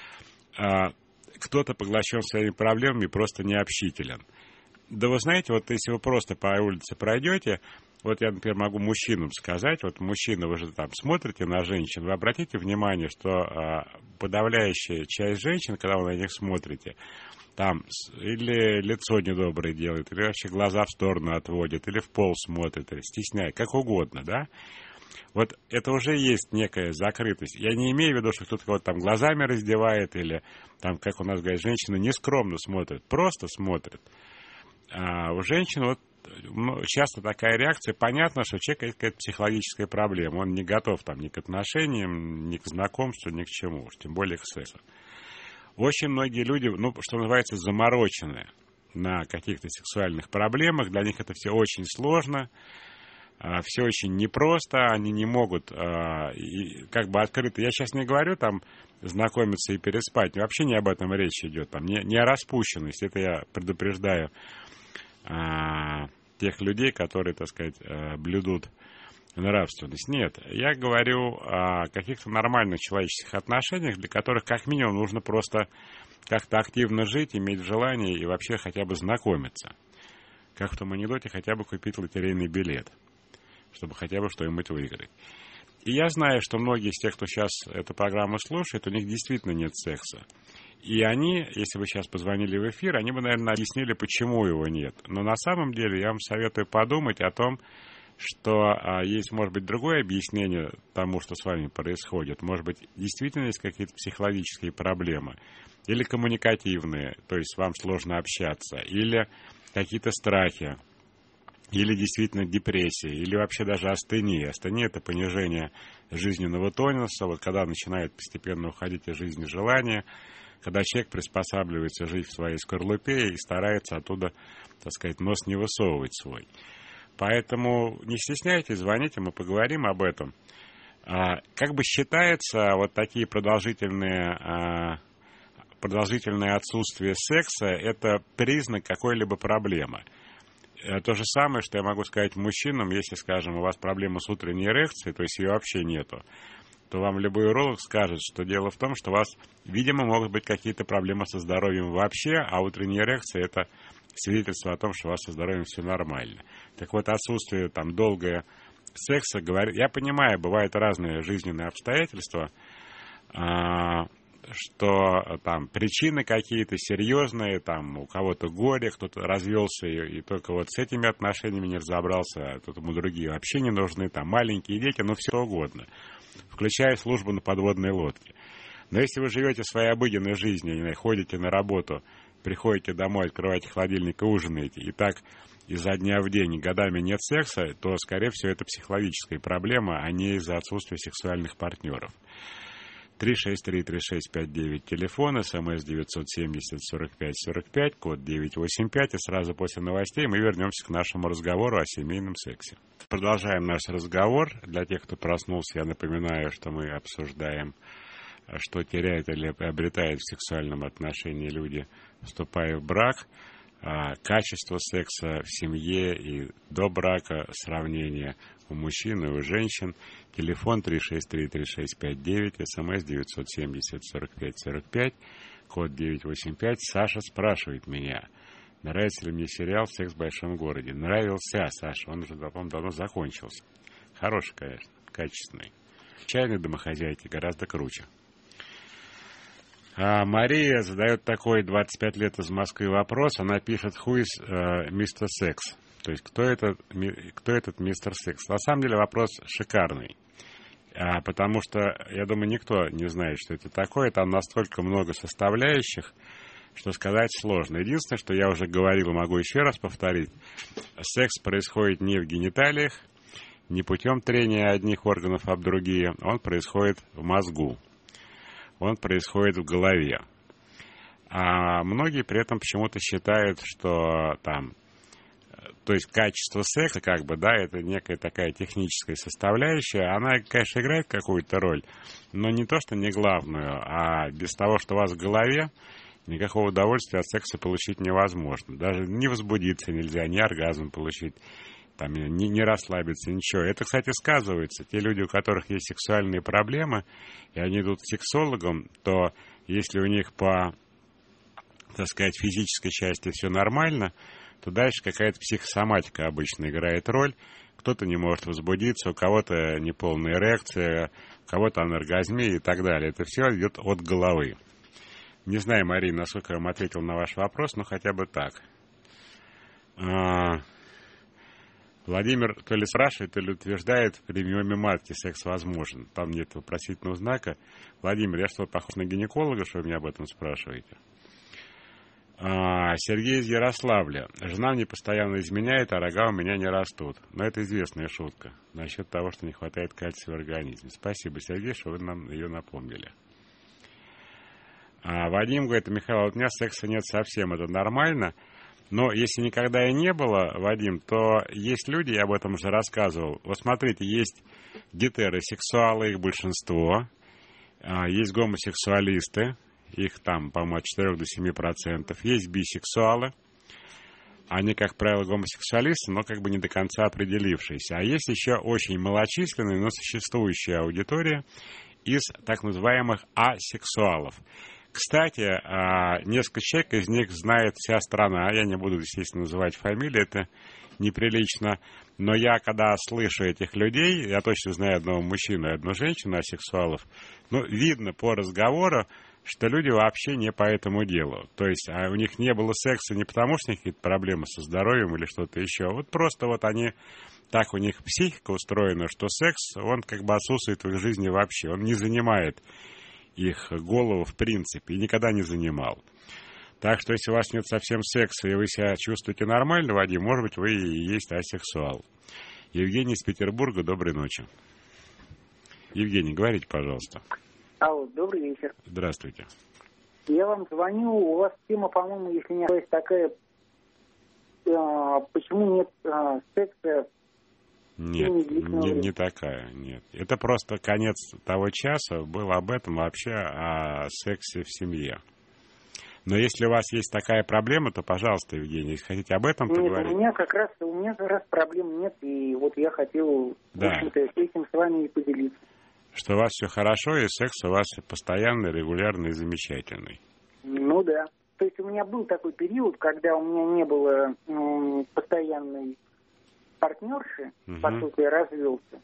Кто-то поглощен своими проблемами и просто необщителен. Да вы знаете, если вы просто по улице пройдете, я, например, могу мужчинам сказать, мужчины, вы же там смотрите на женщин, вы обратите внимание, что подавляющая часть женщин, когда вы на них смотрите, там или лицо недоброе делает, или вообще глаза в сторону отводит, или в пол смотрит, или стесняет, как угодно, да? Вот это уже есть некая закрытость. Я не имею в виду, что кто-то кого-то там глазами раздевает или там, как у нас говорят, женщина нескромно смотрит, просто смотрит. А у женщин вот часто такая реакция. Понятно, что у человека есть какая-то психологическая проблема. Он не готов там ни к отношениям, ни к знакомству, ни к чему, уж тем более к сексу. Очень многие люди, что называется, заморочены на каких-то сексуальных проблемах. Для них это все очень сложно, все очень непросто. Они не могут как бы открыто... Я сейчас не говорю там знакомиться и переспать. Вообще не об этом речь идет. Там, не о распущенности. Это я предупреждаю тех людей, которые, так сказать, блюдут нравственность. Нет, я говорю о каких-то нормальных человеческих отношениях, для которых как минимум нужно просто как-то активно жить, иметь желание и вообще хотя бы знакомиться. Как в том анекдоте, хотя бы купить лотерейный билет, чтобы хотя бы что-нибудь выиграть. И я знаю, что многие из тех, кто сейчас эту программу слушает, у них действительно нет секса. И они, если бы сейчас позвонили в эфир, они бы, наверное, объяснили, почему его нет. Но на самом деле я вам советую подумать о том, что есть, может быть, другое объяснение тому, что с вами происходит. Может быть, действительно есть какие-то психологические проблемы. Или коммуникативные, то есть вам сложно общаться. Или какие-то страхи. Или действительно депрессия. Или вообще даже астения. Астения – это понижение жизненного тонуса. Вот когда начинает постепенно уходить из жизни желания, когда человек приспосабливается жить в своей скорлупе и старается оттуда, так сказать, нос не высовывать свой. Поэтому не стесняйтесь, звоните, мы поговорим об этом. Как бы считается, вот такие продолжительное отсутствие секса – это признак какой-либо проблемы. То же самое, что я могу сказать мужчинам, если, скажем, у вас проблема с утренней эрекцией, то есть ее вообще нету, то вам любой уролог скажет, что дело в том, что у вас, видимо, могут быть какие-то проблемы со здоровьем вообще, а утренняя эрекция – это свидетельство о том, что у вас со здоровьем все нормально. Так вот, отсутствие там долгого секса, я понимаю, бывают разные жизненные обстоятельства, что там причины какие-то серьезные, там у кого-то горе, кто-то развелся и только вот с этими отношениями не разобрался, а тут ему другие вообще не нужны, там маленькие дети, все угодно, включая службу на подводной лодке. Но если вы живете своей обыденной жизнью, ходите на работу, приходите домой, открываете холодильник и ужинаете, и так изо дня в день годами нет секса, то, скорее всего, это психологическая проблема, а не из-за отсутствия сексуальных партнеров. 363-3659, телефон, СМС 970-45-45, код 985, и сразу после новостей мы вернемся к нашему разговору о семейном сексе. Продолжаем наш разговор. Для тех, кто проснулся, я напоминаю, что мы обсуждаем, что теряют или приобретают в сексуальном отношении люди, вступая в брак, качество секса в семье и до брака, сравнение у мужчин и у женщин. Телефон 363-3659, СМС 970-45-45, код 985. Саша спрашивает меня, нравится ли мне сериал «Секс в большом городе». Нравился, Саша, он уже, по-моему, давно закончился. Хороший, конечно, качественный. Чайной домохозяйки гораздо круче. Мария задает такой 25 лет из Москвы вопрос. Она пишет «Who is Mr. Sex?» То есть кто этот мистер Секс? На самом деле вопрос шикарный. Потому что, я думаю, никто не знает, что это такое. Там настолько много составляющих, что сказать сложно. Единственное, что я уже говорил, могу еще раз повторить. Секс происходит не в гениталиях, не путем трения одних органов об другие. Он происходит в мозгу. Он происходит в голове. А многие при этом почему-то считают, что там, то есть качество секса, это некая такая техническая составляющая. Она, конечно, играет какую-то роль, но не то, что не главную, а без того, что у вас в голове, никакого удовольствия от секса получить невозможно. Даже не возбудиться нельзя, ни оргазм получить, там, не расслабиться, ничего. Это, кстати, сказывается. Те люди, у которых есть сексуальные проблемы, и они идут к сексологам, то если у них по, так сказать, физической части все нормально, то дальше какая-то психосоматика обычно играет роль. Кто-то не может возбудиться, у кого-то неполная эрекция, у кого-то аноргазмия и так далее. Это все идет от головы. Не знаю, Марина, насколько я вам ответил на ваш вопрос, но хотя бы так. Владимир то ли спрашивает, то ли утверждает, при миоме матки секс возможен. Там нет вопросительного знака. Владимир, я что, похож на гинеколога, что вы меня об этом спрашиваете? Сергей из Ярославля. Жена мне постоянно изменяет, а рога у меня не растут. Но это известная шутка насчет того, что не хватает кальция в организме. Спасибо, Сергей, что вы нам ее напомнили. Вадим говорит, Михаил, у меня секса нет совсем, это нормально. Но если никогда и не было, Вадим, то есть люди, я об этом уже рассказывал. Вот смотрите, есть гетеросексуалы, их большинство. Есть гомосексуалисты, их там, по-моему, от 4 до 7%. Есть бисексуалы. Они, как правило, гомосексуалисты, но как бы не до конца определившиеся. А есть еще очень малочисленная, но существующая аудитория из так называемых асексуалов. Кстати, несколько человек из них знает вся страна. Я не буду, естественно, называть фамилии, это неприлично. Но я, когда слышу этих людей, я точно знаю одного мужчину и одну женщину асексуалов, ну, видно по разговору, что люди вообще не по этому делу. То есть у них не было секса не потому, что у них какие-то проблемы со здоровьем или что-то еще. Вот просто вот они, так у них психика устроена, что секс, он как бы отсутствует в их жизни вообще. Он не занимает их голову в принципе и никогда не занимал. Так что если у вас нет совсем секса и вы себя чувствуете нормально, Вадим, может быть, вы и есть асексуал. Евгений из Петербурга, доброй ночи. Евгений, говорите, пожалуйста. Алло, добрый вечер. Здравствуйте. Я вам звоню, у вас тема, по-моему, если не ошибаюсь, такая, почему нет секса? Нет, не такая, нет. Это просто конец того часа был об этом, вообще о сексе в семье. Но если у вас есть такая проблема, то, пожалуйста, Евгений, если хотите об этом поговорить. Нет, у меня как раз проблем нет, и вот я хотел, в общем-то, этим с вами и поделиться. Что у вас все хорошо, и секс у вас постоянный, регулярный и замечательный. Ну да. То есть у меня был такой период, когда у меня не было постоянной партнерши, поскольку я развелся.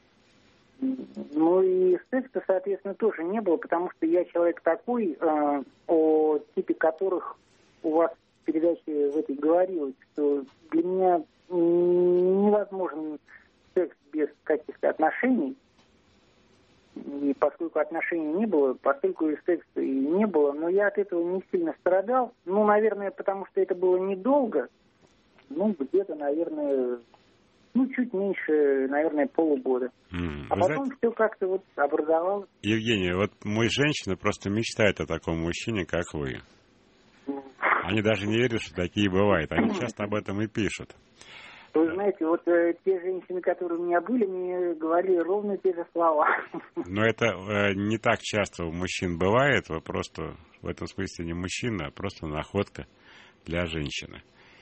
Ну и секса, соответственно, тоже не было, потому что я человек такой, о типе которых у вас в передаче в этой говорилось, что для меня невозможен секс без каких-то отношений. И поскольку отношений не было, поскольку и секса и не было, но я от этого не сильно страдал. Ну, наверное, потому что это было недолго. Ну, где-то, наверное, чуть меньше, наверное, полугода. А потом все как-то вот образовалось. Евгений, вот мои женщины просто мечтают о таком мужчине, как вы. Они даже не верят, что такие бывают. Они часто об этом и пишут. Вы знаете, вот те женщины, которые у меня были, мне говорили ровно те же слова. Но это не так часто у мужчин бывает. Вы просто в этом смысле не мужчина, а просто находка для женщины.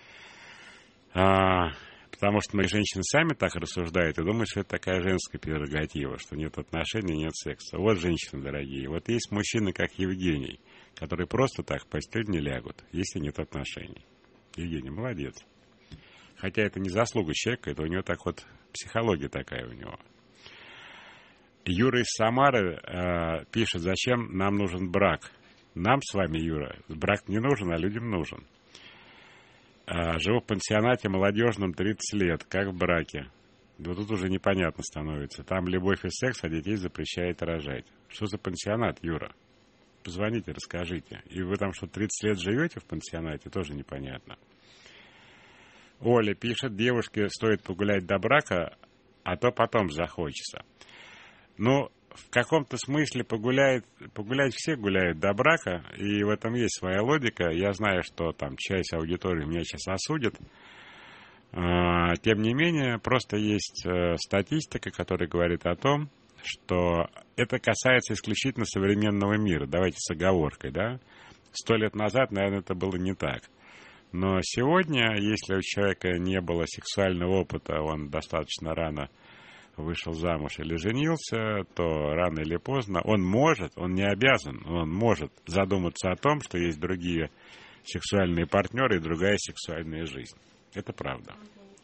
Потому что мои женщины сами так рассуждают и думают, что это такая женская прерогатива, что нет отношений, нет секса. Вот, женщины дорогие, вот есть мужчины, как Евгений, которые просто так в постель не лягут, если нет отношений. Евгений, молодец. Хотя это не заслуга человека, это у него так вот, психология такая у него. Юра из Самары пишет, зачем нам нужен брак. Нам с вами, Юра, брак не нужен, а людям нужен. Живу в пансионате молодежном 30 лет, как в браке. Вот тут уже непонятно становится. Там любовь и секс, а детей запрещает рожать. Что за пансионат, Юра? Позвоните, расскажите. И вы там что, 30 лет живете в пансионате, тоже непонятно. Оля пишет, девушке стоит погулять до брака, а то потом захочется. Ну, в каком-то смысле погулять все гуляют до брака, и в этом есть своя логика. Я знаю, что там часть аудитории меня сейчас осудит. Тем не менее, просто есть статистика, которая говорит о том, что это касается исключительно современного мира. Давайте с оговоркой, да? 100 лет назад, наверное, это было не так. Но сегодня, если у человека не было сексуального опыта, он достаточно рано вышел замуж или женился, то рано или поздно он может, он не обязан, он может задуматься о том, что есть другие сексуальные партнеры и другая сексуальная жизнь. Это правда.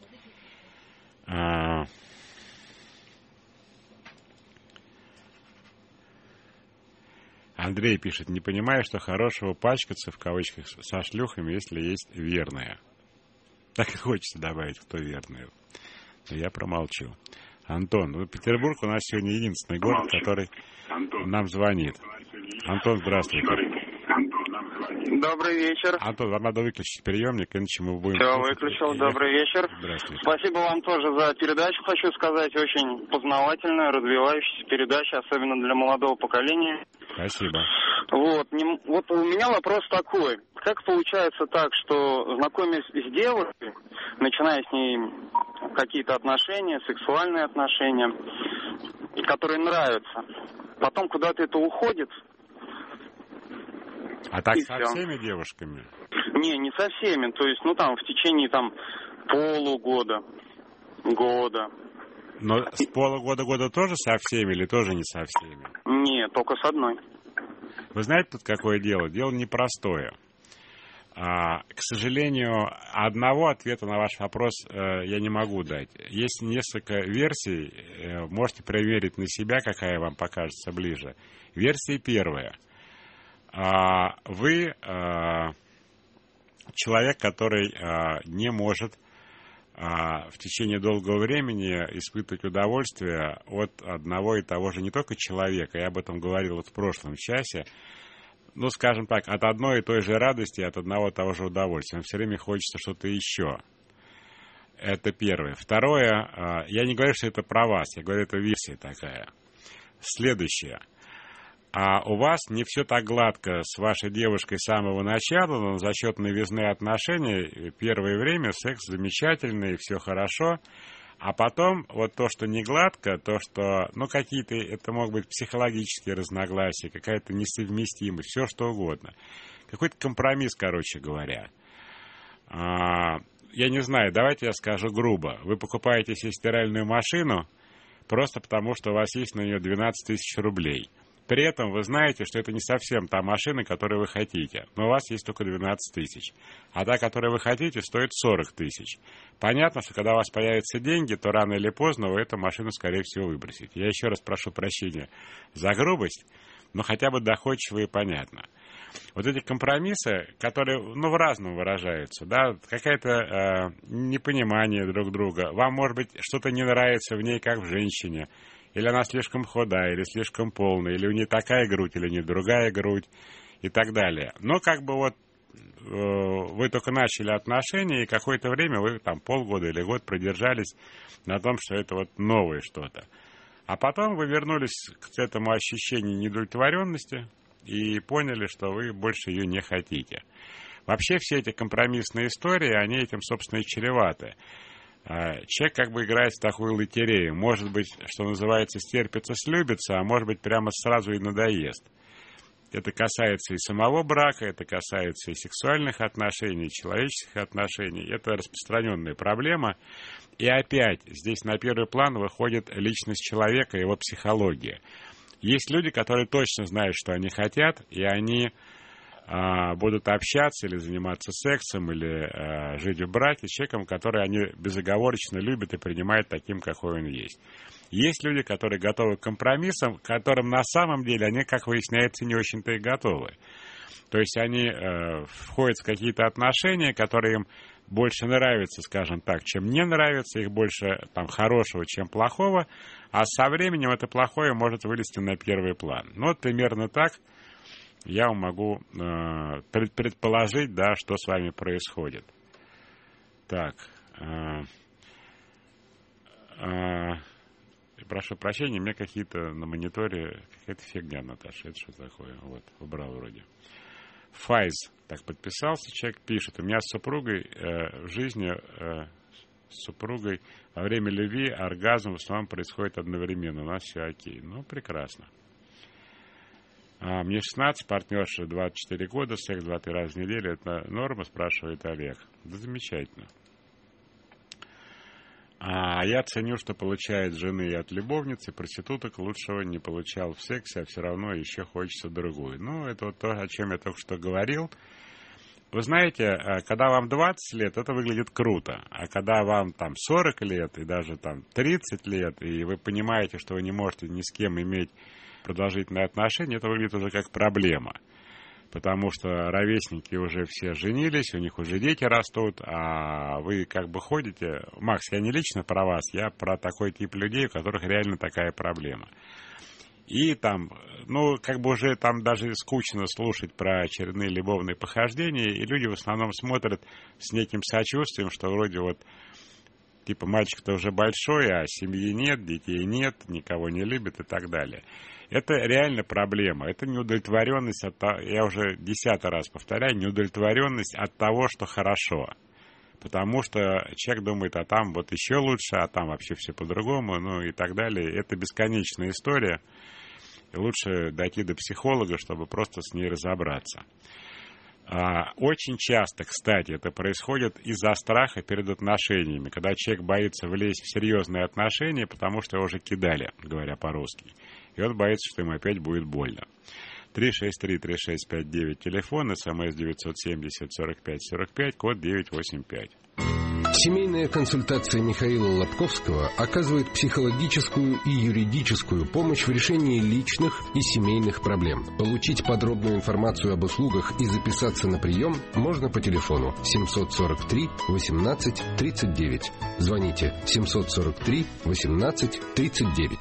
Андрей пишет, не понимаю, что хорошего пачкаться, в кавычках, со шлюхами, если есть верная. Так и хочется добавить, кто верная. Я промолчу. Антон, Петербург у нас сегодня единственный город, который нам звонит. Антон, здравствуйте. Добрый вечер. Антон, вам надо выключить приемник, иначе мы будем... Все, выключил. Добрый вечер. Здравствуйте. Спасибо вам тоже за передачу, хочу сказать. Очень познавательная, развивающаяся передача, особенно для молодого поколения. Спасибо. Вот у меня вопрос такой. Как получается так, что, знакомясь с девушкой, начиная с ней какие-то отношения, сексуальные отношения, которые нравятся, потом куда-то это уходит? А так и со все. всеми девушками? Не со всеми. То есть, в течение полугода, года. Но с полугода-года тоже со всеми или тоже не со всеми? Нет, только с одной. Вы знаете, тут какое дело? Дело непростое. К сожалению, одного ответа на ваш вопрос я не могу дать. Есть несколько версий, можете проверить на себя, какая вам покажется ближе. Версия первая. Вы человек, который не может в течение долгого времени испытывать удовольствие от одного и того же не только человека, я об этом говорил в прошлом часе, скажем так, от одной и той же радости, от одного и того же удовольствия. Все время хочется что-то еще. Это первое. Второе, я не говорю, что это про вас, я говорю, это версия такая. Следующее. У вас не все так гладко с вашей девушкой с самого начала, но за счет новизны отношений первое время секс замечательный, все хорошо, а потом вот то, что не гладко, то, что, какие-то, это могут быть психологические разногласия, какая-то несовместимость, все что угодно. Какой-то компромисс, короче говоря. Я не знаю, давайте я скажу грубо. Вы покупаете себе стиральную машину просто потому, что у вас есть на нее 12 тысяч рублей. При этом вы знаете, что это не совсем та машина, которую вы хотите. Но у вас есть только 12 тысяч. А та, которую вы хотите, стоит 40 тысяч. Понятно, что когда у вас появятся деньги, то рано или поздно вы эту машину, скорее всего, выбросите. Я еще раз прошу прощения за грубость, но хотя бы доходчиво и понятно. Вот эти компромиссы, которые, в разном выражаются, да, какое-то непонимание друг друга. Вам, может быть, что-то не нравится в ней, как в женщине. Или она слишком худая, или слишком полная, или у нее такая грудь, или у нее другая грудь, и так далее. Но вы только начали отношения, и какое-то время вы полгода или год продержались на том, что это новое что-то. А потом вы вернулись к этому ощущению неудовлетворенности и поняли, что вы больше ее не хотите. Вообще все эти компромиссные истории, они этим, собственно, и чреваты. Человек играет в такую лотерею. Может быть, что называется, стерпится, слюбится, а может быть, прямо сразу и надоест. Это касается и самого брака, это касается и сексуальных отношений, и человеческих отношений. Это распространенная проблема. И опять здесь на первый план выходит личность человека, его психология. Есть люди, которые точно знают, что они хотят, и они будут общаться или заниматься сексом, или жить в браке с человеком, который они безоговорочно любят и принимают таким, какой он есть. Есть люди, которые готовы к компромиссам, к которым на самом деле они, как выясняется, не очень-то и готовы. То есть они входят в какие-то отношения, которые им больше нравятся, скажем так, чем не нравятся, их больше хорошего, чем плохого, а со временем это плохое может вылезти на первый план. Примерно так я вам могу предположить, да, что с вами происходит. Так. Прошу прощения, у меня какие-то на мониторе какая-то фигня, Наташа. Это что такое? Убрал вроде. Файз так подписался, человек пишет. У меня с супругой в жизни, с супругой во время любви оргазм в основном происходит одновременно. У нас все окей. Прекрасно. Мне 16, партнерша 24 года, секс 2-3 раза в неделю. Это норма, спрашивает Олег. Да замечательно. Я ценю, что получает жены от любовницы, проституток, лучшего не получал в сексе, а все равно еще хочется другую. Это то, о чем я только что говорил. Вы знаете, когда вам 20 лет, это выглядит круто. А когда вам 40 лет и даже 30 лет, и вы понимаете, что вы не можете ни с кем иметь продолжительные отношения, это выглядит уже как проблема. потому что ровесники уже все женились, у них уже дети растут, а вы как бы ходите... Макс, я не лично про вас, я про такой тип людей, у которых реально такая проблема. И там, как бы уже там даже скучно слушать про очередные любовные похождения, и люди в основном смотрят с неким сочувствием, что вроде вот, типа, мальчик-то уже большой, а семьи нет, детей нет, никого не любит и так далее. Это реально проблема, это неудовлетворенность от того, я уже 10-й раз повторяю, неудовлетворенность от того, что хорошо. Потому что человек думает, а там вот еще лучше, а там вообще все по-другому, и так далее. Это бесконечная история. И лучше дойти до психолога, чтобы просто с ней разобраться. Очень часто, кстати, это происходит из-за страха перед отношениями, когда человек боится влезть в серьезные отношения, потому что его уже кидали, говоря по-русски. И он боится, что ему опять будет больно. 363-3659, телефон, СМС 970-45-45, код 985. Семейная консультация Михаила Лобковского оказывает психологическую и юридическую помощь в решении личных и семейных проблем. Получить подробную информацию об услугах и записаться на прием можно по телефону 743 18 39. Звоните 743 18 39.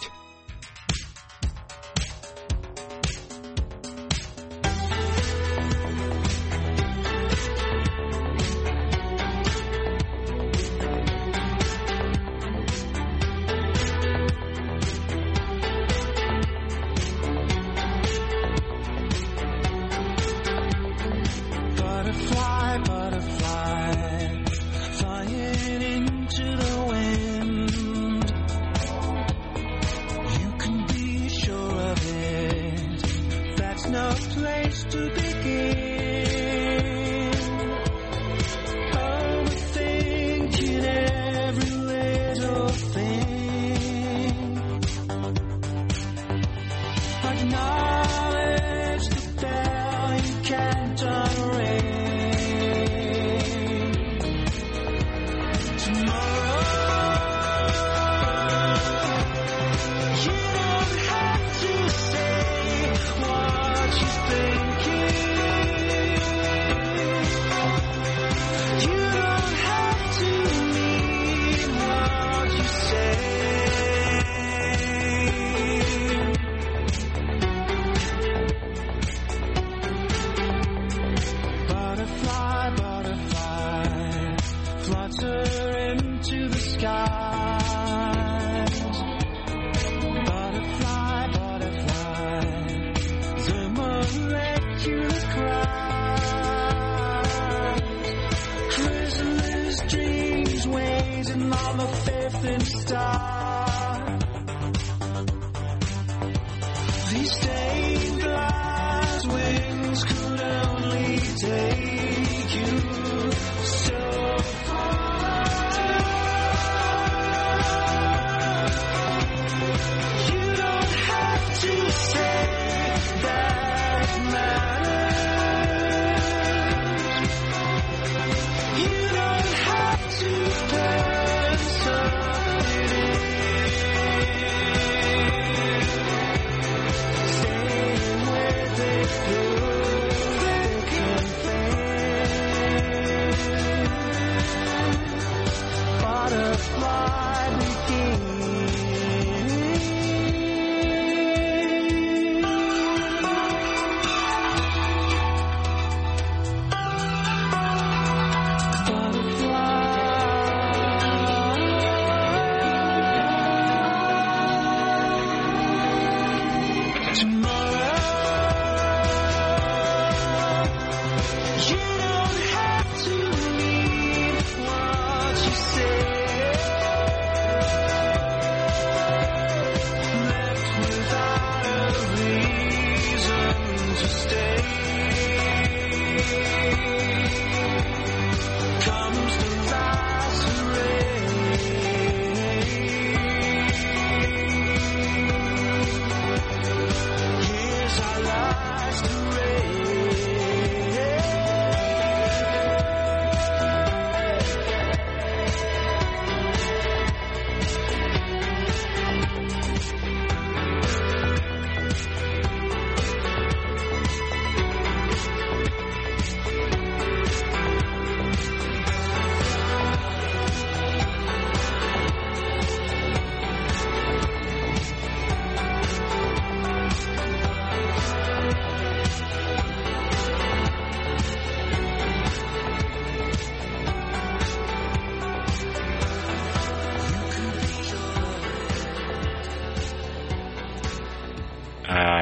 Stay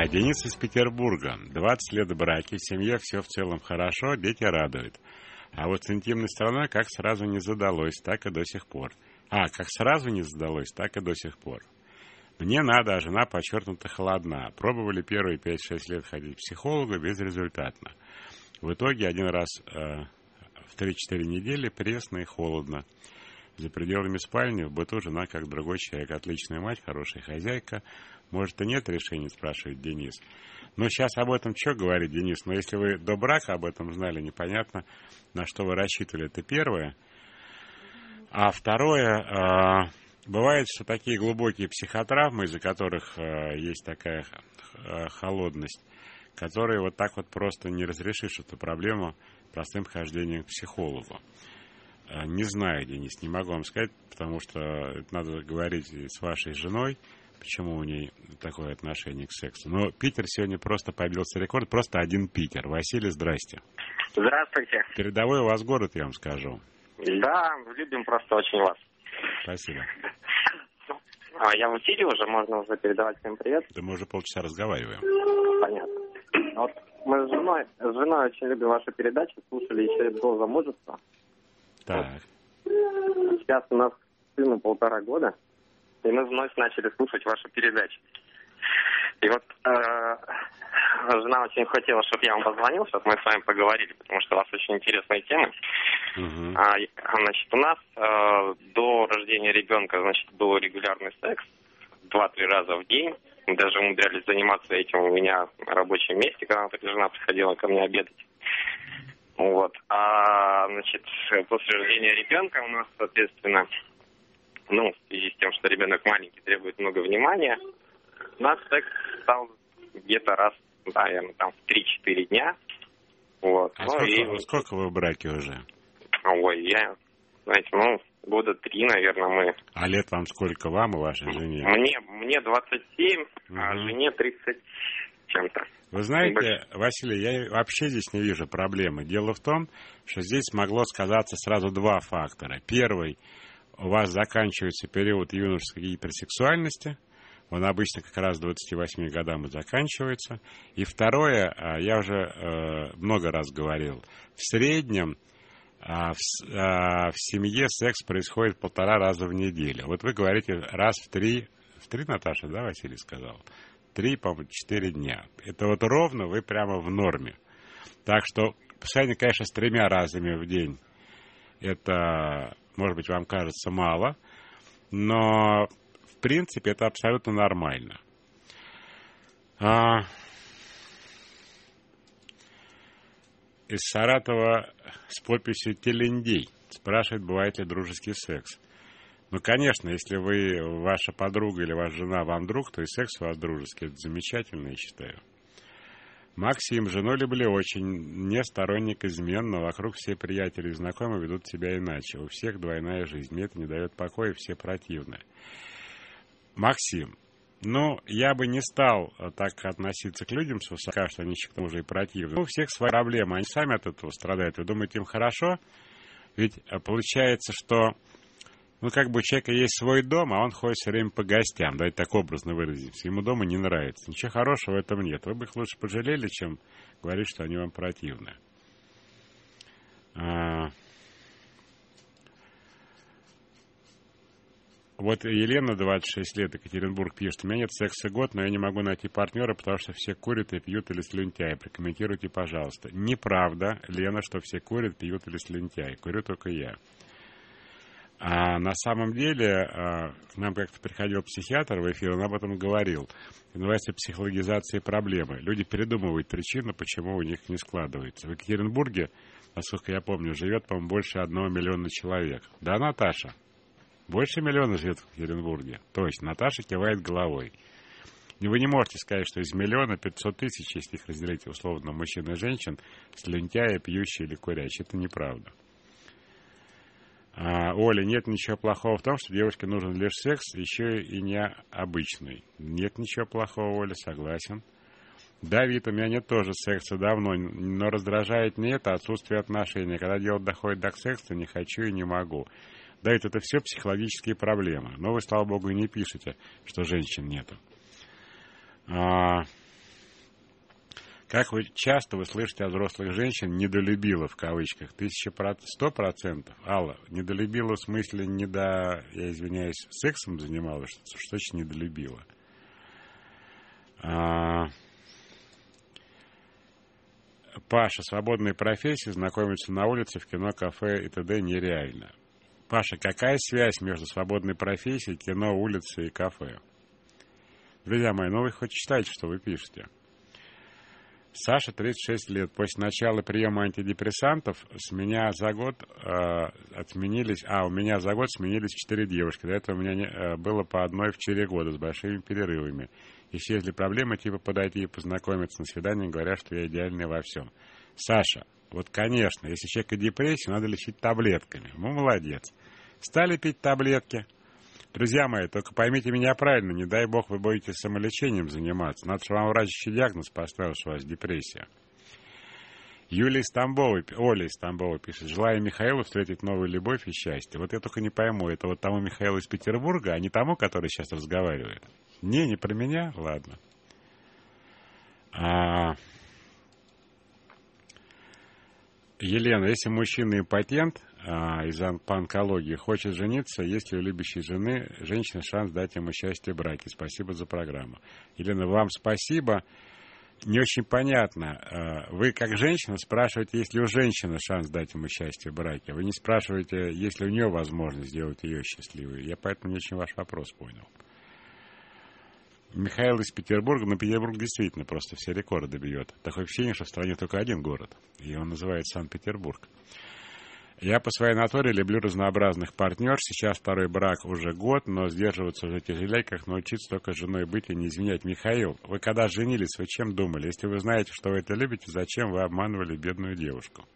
Денис из Петербурга. 20 лет в браке, в семье все в целом хорошо, дети радуют. А вот с интимной стороной как сразу не задалось, так и до сих пор. Как сразу не задалось, так и до сих пор. Мне надо, а жена подчеркнуто холодна. Пробовали первые 5-6 лет ходить к психологу безрезультатно. В итоге один раз в 3-4 недели пресно и холодно. За пределами спальни в быту жена как другой человек. Отличная мать, хорошая хозяйка. Может, и нет решений, спрашивает Денис. Но сейчас об этом что говорить, Денис? Но если вы до брака об этом знали, непонятно, на что вы рассчитывали. Это первое. А второе, бывает, что такие глубокие психотравмы, из-за которых есть такая холодность, которые вот так вот просто не разрешишь эту проблему простым хождением к психологу. Не знаю, Денис, не могу вам сказать, потому что это надо говорить с вашей женой, почему у ней такое отношение к сексу. Но Питер сегодня просто побился рекорд, просто один Питер. Василий, здрасте. Здравствуйте. Передовой у вас город, я вам скажу. Да, любим просто очень вас. Спасибо. Я в эфире уже, можно уже передавать всем привет. Да мы уже полчаса разговариваем. Понятно. Вот мы с женой очень любим ваши передачи, слушали еще до замужества. Так. Вот. Сейчас у нас сыну 1,5 года, и мы вновь начали слушать ваши передачи. И вот жена очень хотела, чтобы я вам позвонил, чтобы мы с вами поговорили, потому что у вас очень интересные темы. Значит, у нас до рождения ребенка, значит, был регулярный секс 2-3 раза в день. Мы даже умудрялись заниматься этим у меня на рабочем месте, когда жена приходила ко мне обедать. Вот. Значит, после рождения ребенка у нас, соответственно, в связи с тем, что ребенок маленький, требует много внимания, у нас секс стал где-то раз, наверное, там в 3-4 дня. Вот. Сколько вы в браке уже? Знаете, года 3, наверное, мы. А лет вам сколько, вам и вашей жене? Мне 27, а жене 30 чем-то. Вы знаете, Василий, я вообще здесь не вижу проблемы. Дело в том, что здесь могло сказаться сразу два фактора. Первый, у вас заканчивается период юношеской гиперсексуальности. Он обычно как раз 28 годам и заканчивается. И второе, я уже много раз говорил, в среднем в семье секс происходит 1,5 раза в неделю. Вот вы говорите раз в 3, Наташа, да, Василий сказал? 3, по-моему, 4 дня. Это вот ровно вы прямо в норме. Так что, по сравнению, конечно, с 3 разами в день, это, может быть, вам кажется мало, но, в принципе, это абсолютно нормально. Из Саратова с подписью «Телендей» спрашивает, бывает ли дружеский секс. Ну, конечно, если ваша подруга или ваша жена вам друг, то и секс у вас дружеский. Это замечательно, я считаю. Максим, жену люблю очень, не сторонник измен, но вокруг все приятели и знакомые ведут себя иначе. У всех двойная жизнь. Мне это не дает покоя, все противны. Максим, я бы не стал так относиться к людям с высока, что они к тому же и противны. У всех свои проблемы, они сами от этого страдают. Вы думаете, им хорошо? Ведь получается, что у человека есть свой дом, а он ходит все время по гостям. Давайте так образно выразимся. Ему дома не нравится. Ничего хорошего в этом нет. Вы бы их лучше пожалели, чем говорить, что они вам противны. Вот Елена, 26 лет, Екатеринбург, пишет: у меня нет секса год, но я не могу найти партнера, потому что все курят и пьют или слюнтяи. Прокомментируйте, пожалуйста. Неправда, Лена, что все курят, пьют или слюнтяи. Курю только я. А на самом деле, к нам как-то приходил психиатр в эфир, он об этом говорил. Это называется психологизация проблемы. Люди передумывают причину, почему у них не складывается. В Екатеринбурге, насколько я помню, живет, по-моему, больше 1 миллиона человек. Да, Наташа? Больше 1 миллиона живет в Екатеринбурге. Точно, Наташа кивает головой. И вы не можете сказать, что из 1 500 000, если их разделить условно мужчин и женщин, слюнтяи, пьющие или курящие. Это неправда. Оля, нет ничего плохого в том, что девушке нужен лишь секс, еще и необычный. Нет ничего плохого, Оля, согласен. Давид, у меня нет тоже секса давно, но раздражает не это, отсутствие отношений. Когда дело доходит до секса, не хочу и не могу. Давид, это все психологические проблемы. Но вы, слава богу, и не пишете, что женщин нету. Как часто вы слышите от взрослых женщин «недолюбила» в кавычках? 100%? Алла, недолюбила в смысле я извиняюсь, сексом занималась? Что значит недолюбила? Паша, свободные профессии, знакомиться на улице, в кино, кафе и т.д. нереально. Паша, какая связь между свободной профессией, кино, улицей и кафе? Друзья мои, вы хоть читайте, что вы пишете. Саша, 36 лет. После начала приема антидепрессантов у меня за год сменились 4 девушки. До этого у меня было по одной в 4 года с большими перерывами. Исчезли проблемы, типа подойти и познакомиться на свидание, говорят, что я идеальный во всем. Саша, конечно, если человека депрессия, надо лечить таблетками. Молодец. Стали пить таблетки. Друзья мои, только поймите меня правильно, не дай бог вы будете самолечением заниматься. Надо, чтобы вам врач еще диагноз поставил, что у вас депрессия. Оля из Тамбова пишет: желаю Михаилу встретить новую любовь и счастье. Я только не пойму, это тому Михаилу из Петербурга, а не тому, который сейчас разговаривает. Не про меня? Ладно. Елена, если мужчина импотент по онкологии хочет жениться, есть ли у любящей женщины шанс дать ему счастье в браке? Спасибо за программу. Елена, вам спасибо. Не очень понятно. Вы, как женщина, спрашиваете, есть ли у женщины шанс дать ему счастье в браке. Вы не спрашиваете, есть ли у нее возможность сделать ее счастливой. Я поэтому не очень ваш вопрос понял. Михаил из Петербурга, Петербург действительно просто все рекорды бьет. Такое ощущение, что в стране только один город, и он называется Санкт-Петербург. Я по своей натуре люблю разнообразных партнеров. Сейчас второй брак уже год, но сдерживаться уже тяжелее, как научиться только с женой быть и не изменять. Михаил, вы когда женились, вы чем думали? Если вы знаете, что вы это любите, зачем вы обманывали бедную девушку?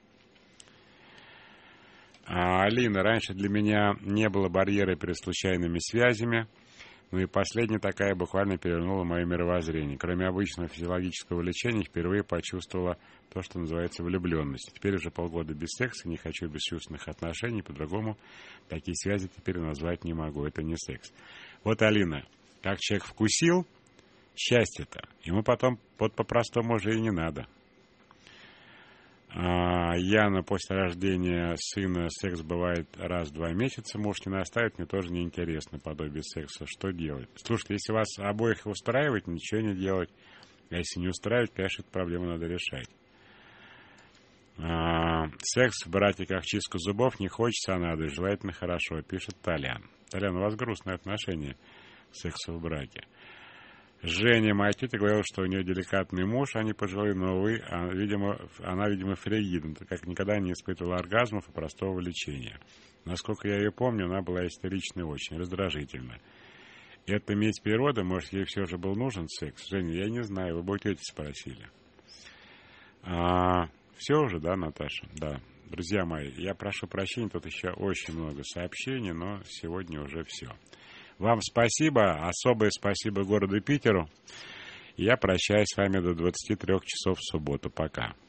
Алина, раньше для меня не было барьера перед случайными связями. И последняя такая буквально перевернула мое мировоззрение. Кроме обычного физиологического лечения, впервые почувствовала то, что называется влюбленность. Теперь уже полгода без секса, не хочу бесчувственных отношений, по-другому такие связи теперь назвать не могу. Это не секс. Алина, как человек вкусил счастье-то, ему потом по-простому уже и не надо. Яна, после рождения сына секс бывает раз в 2 месяца, муж не наставит, мне тоже неинтересно подобие секса. Что делать? Слушайте, если вас обоих устраивает, ничего не делать. А если не устраивает, конечно, эту проблему надо решать. Секс в браке как чистку зубов не хочется, а надо, и желательно хорошо, пишет Толян. Толян, у вас грустное отношение к сексу в браке. Женя, моя тетя, говорила, что у нее деликатный муж, а не пожилой, но она, видимо, фригидна, так как никогда не испытывала оргазмов и простого лечения. Насколько я ее помню, она была истеричной, очень раздражительна. Это месть природы, может, ей все же был нужен секс? Женя, я не знаю, вы бы у тети спросили. Все уже, да, Наташа? Да. Друзья мои, я прошу прощения, тут еще очень много сообщений, но сегодня уже все. Вам спасибо, особое спасибо городу Питеру. Я прощаюсь с вами до 23 часов в субботу. Пока.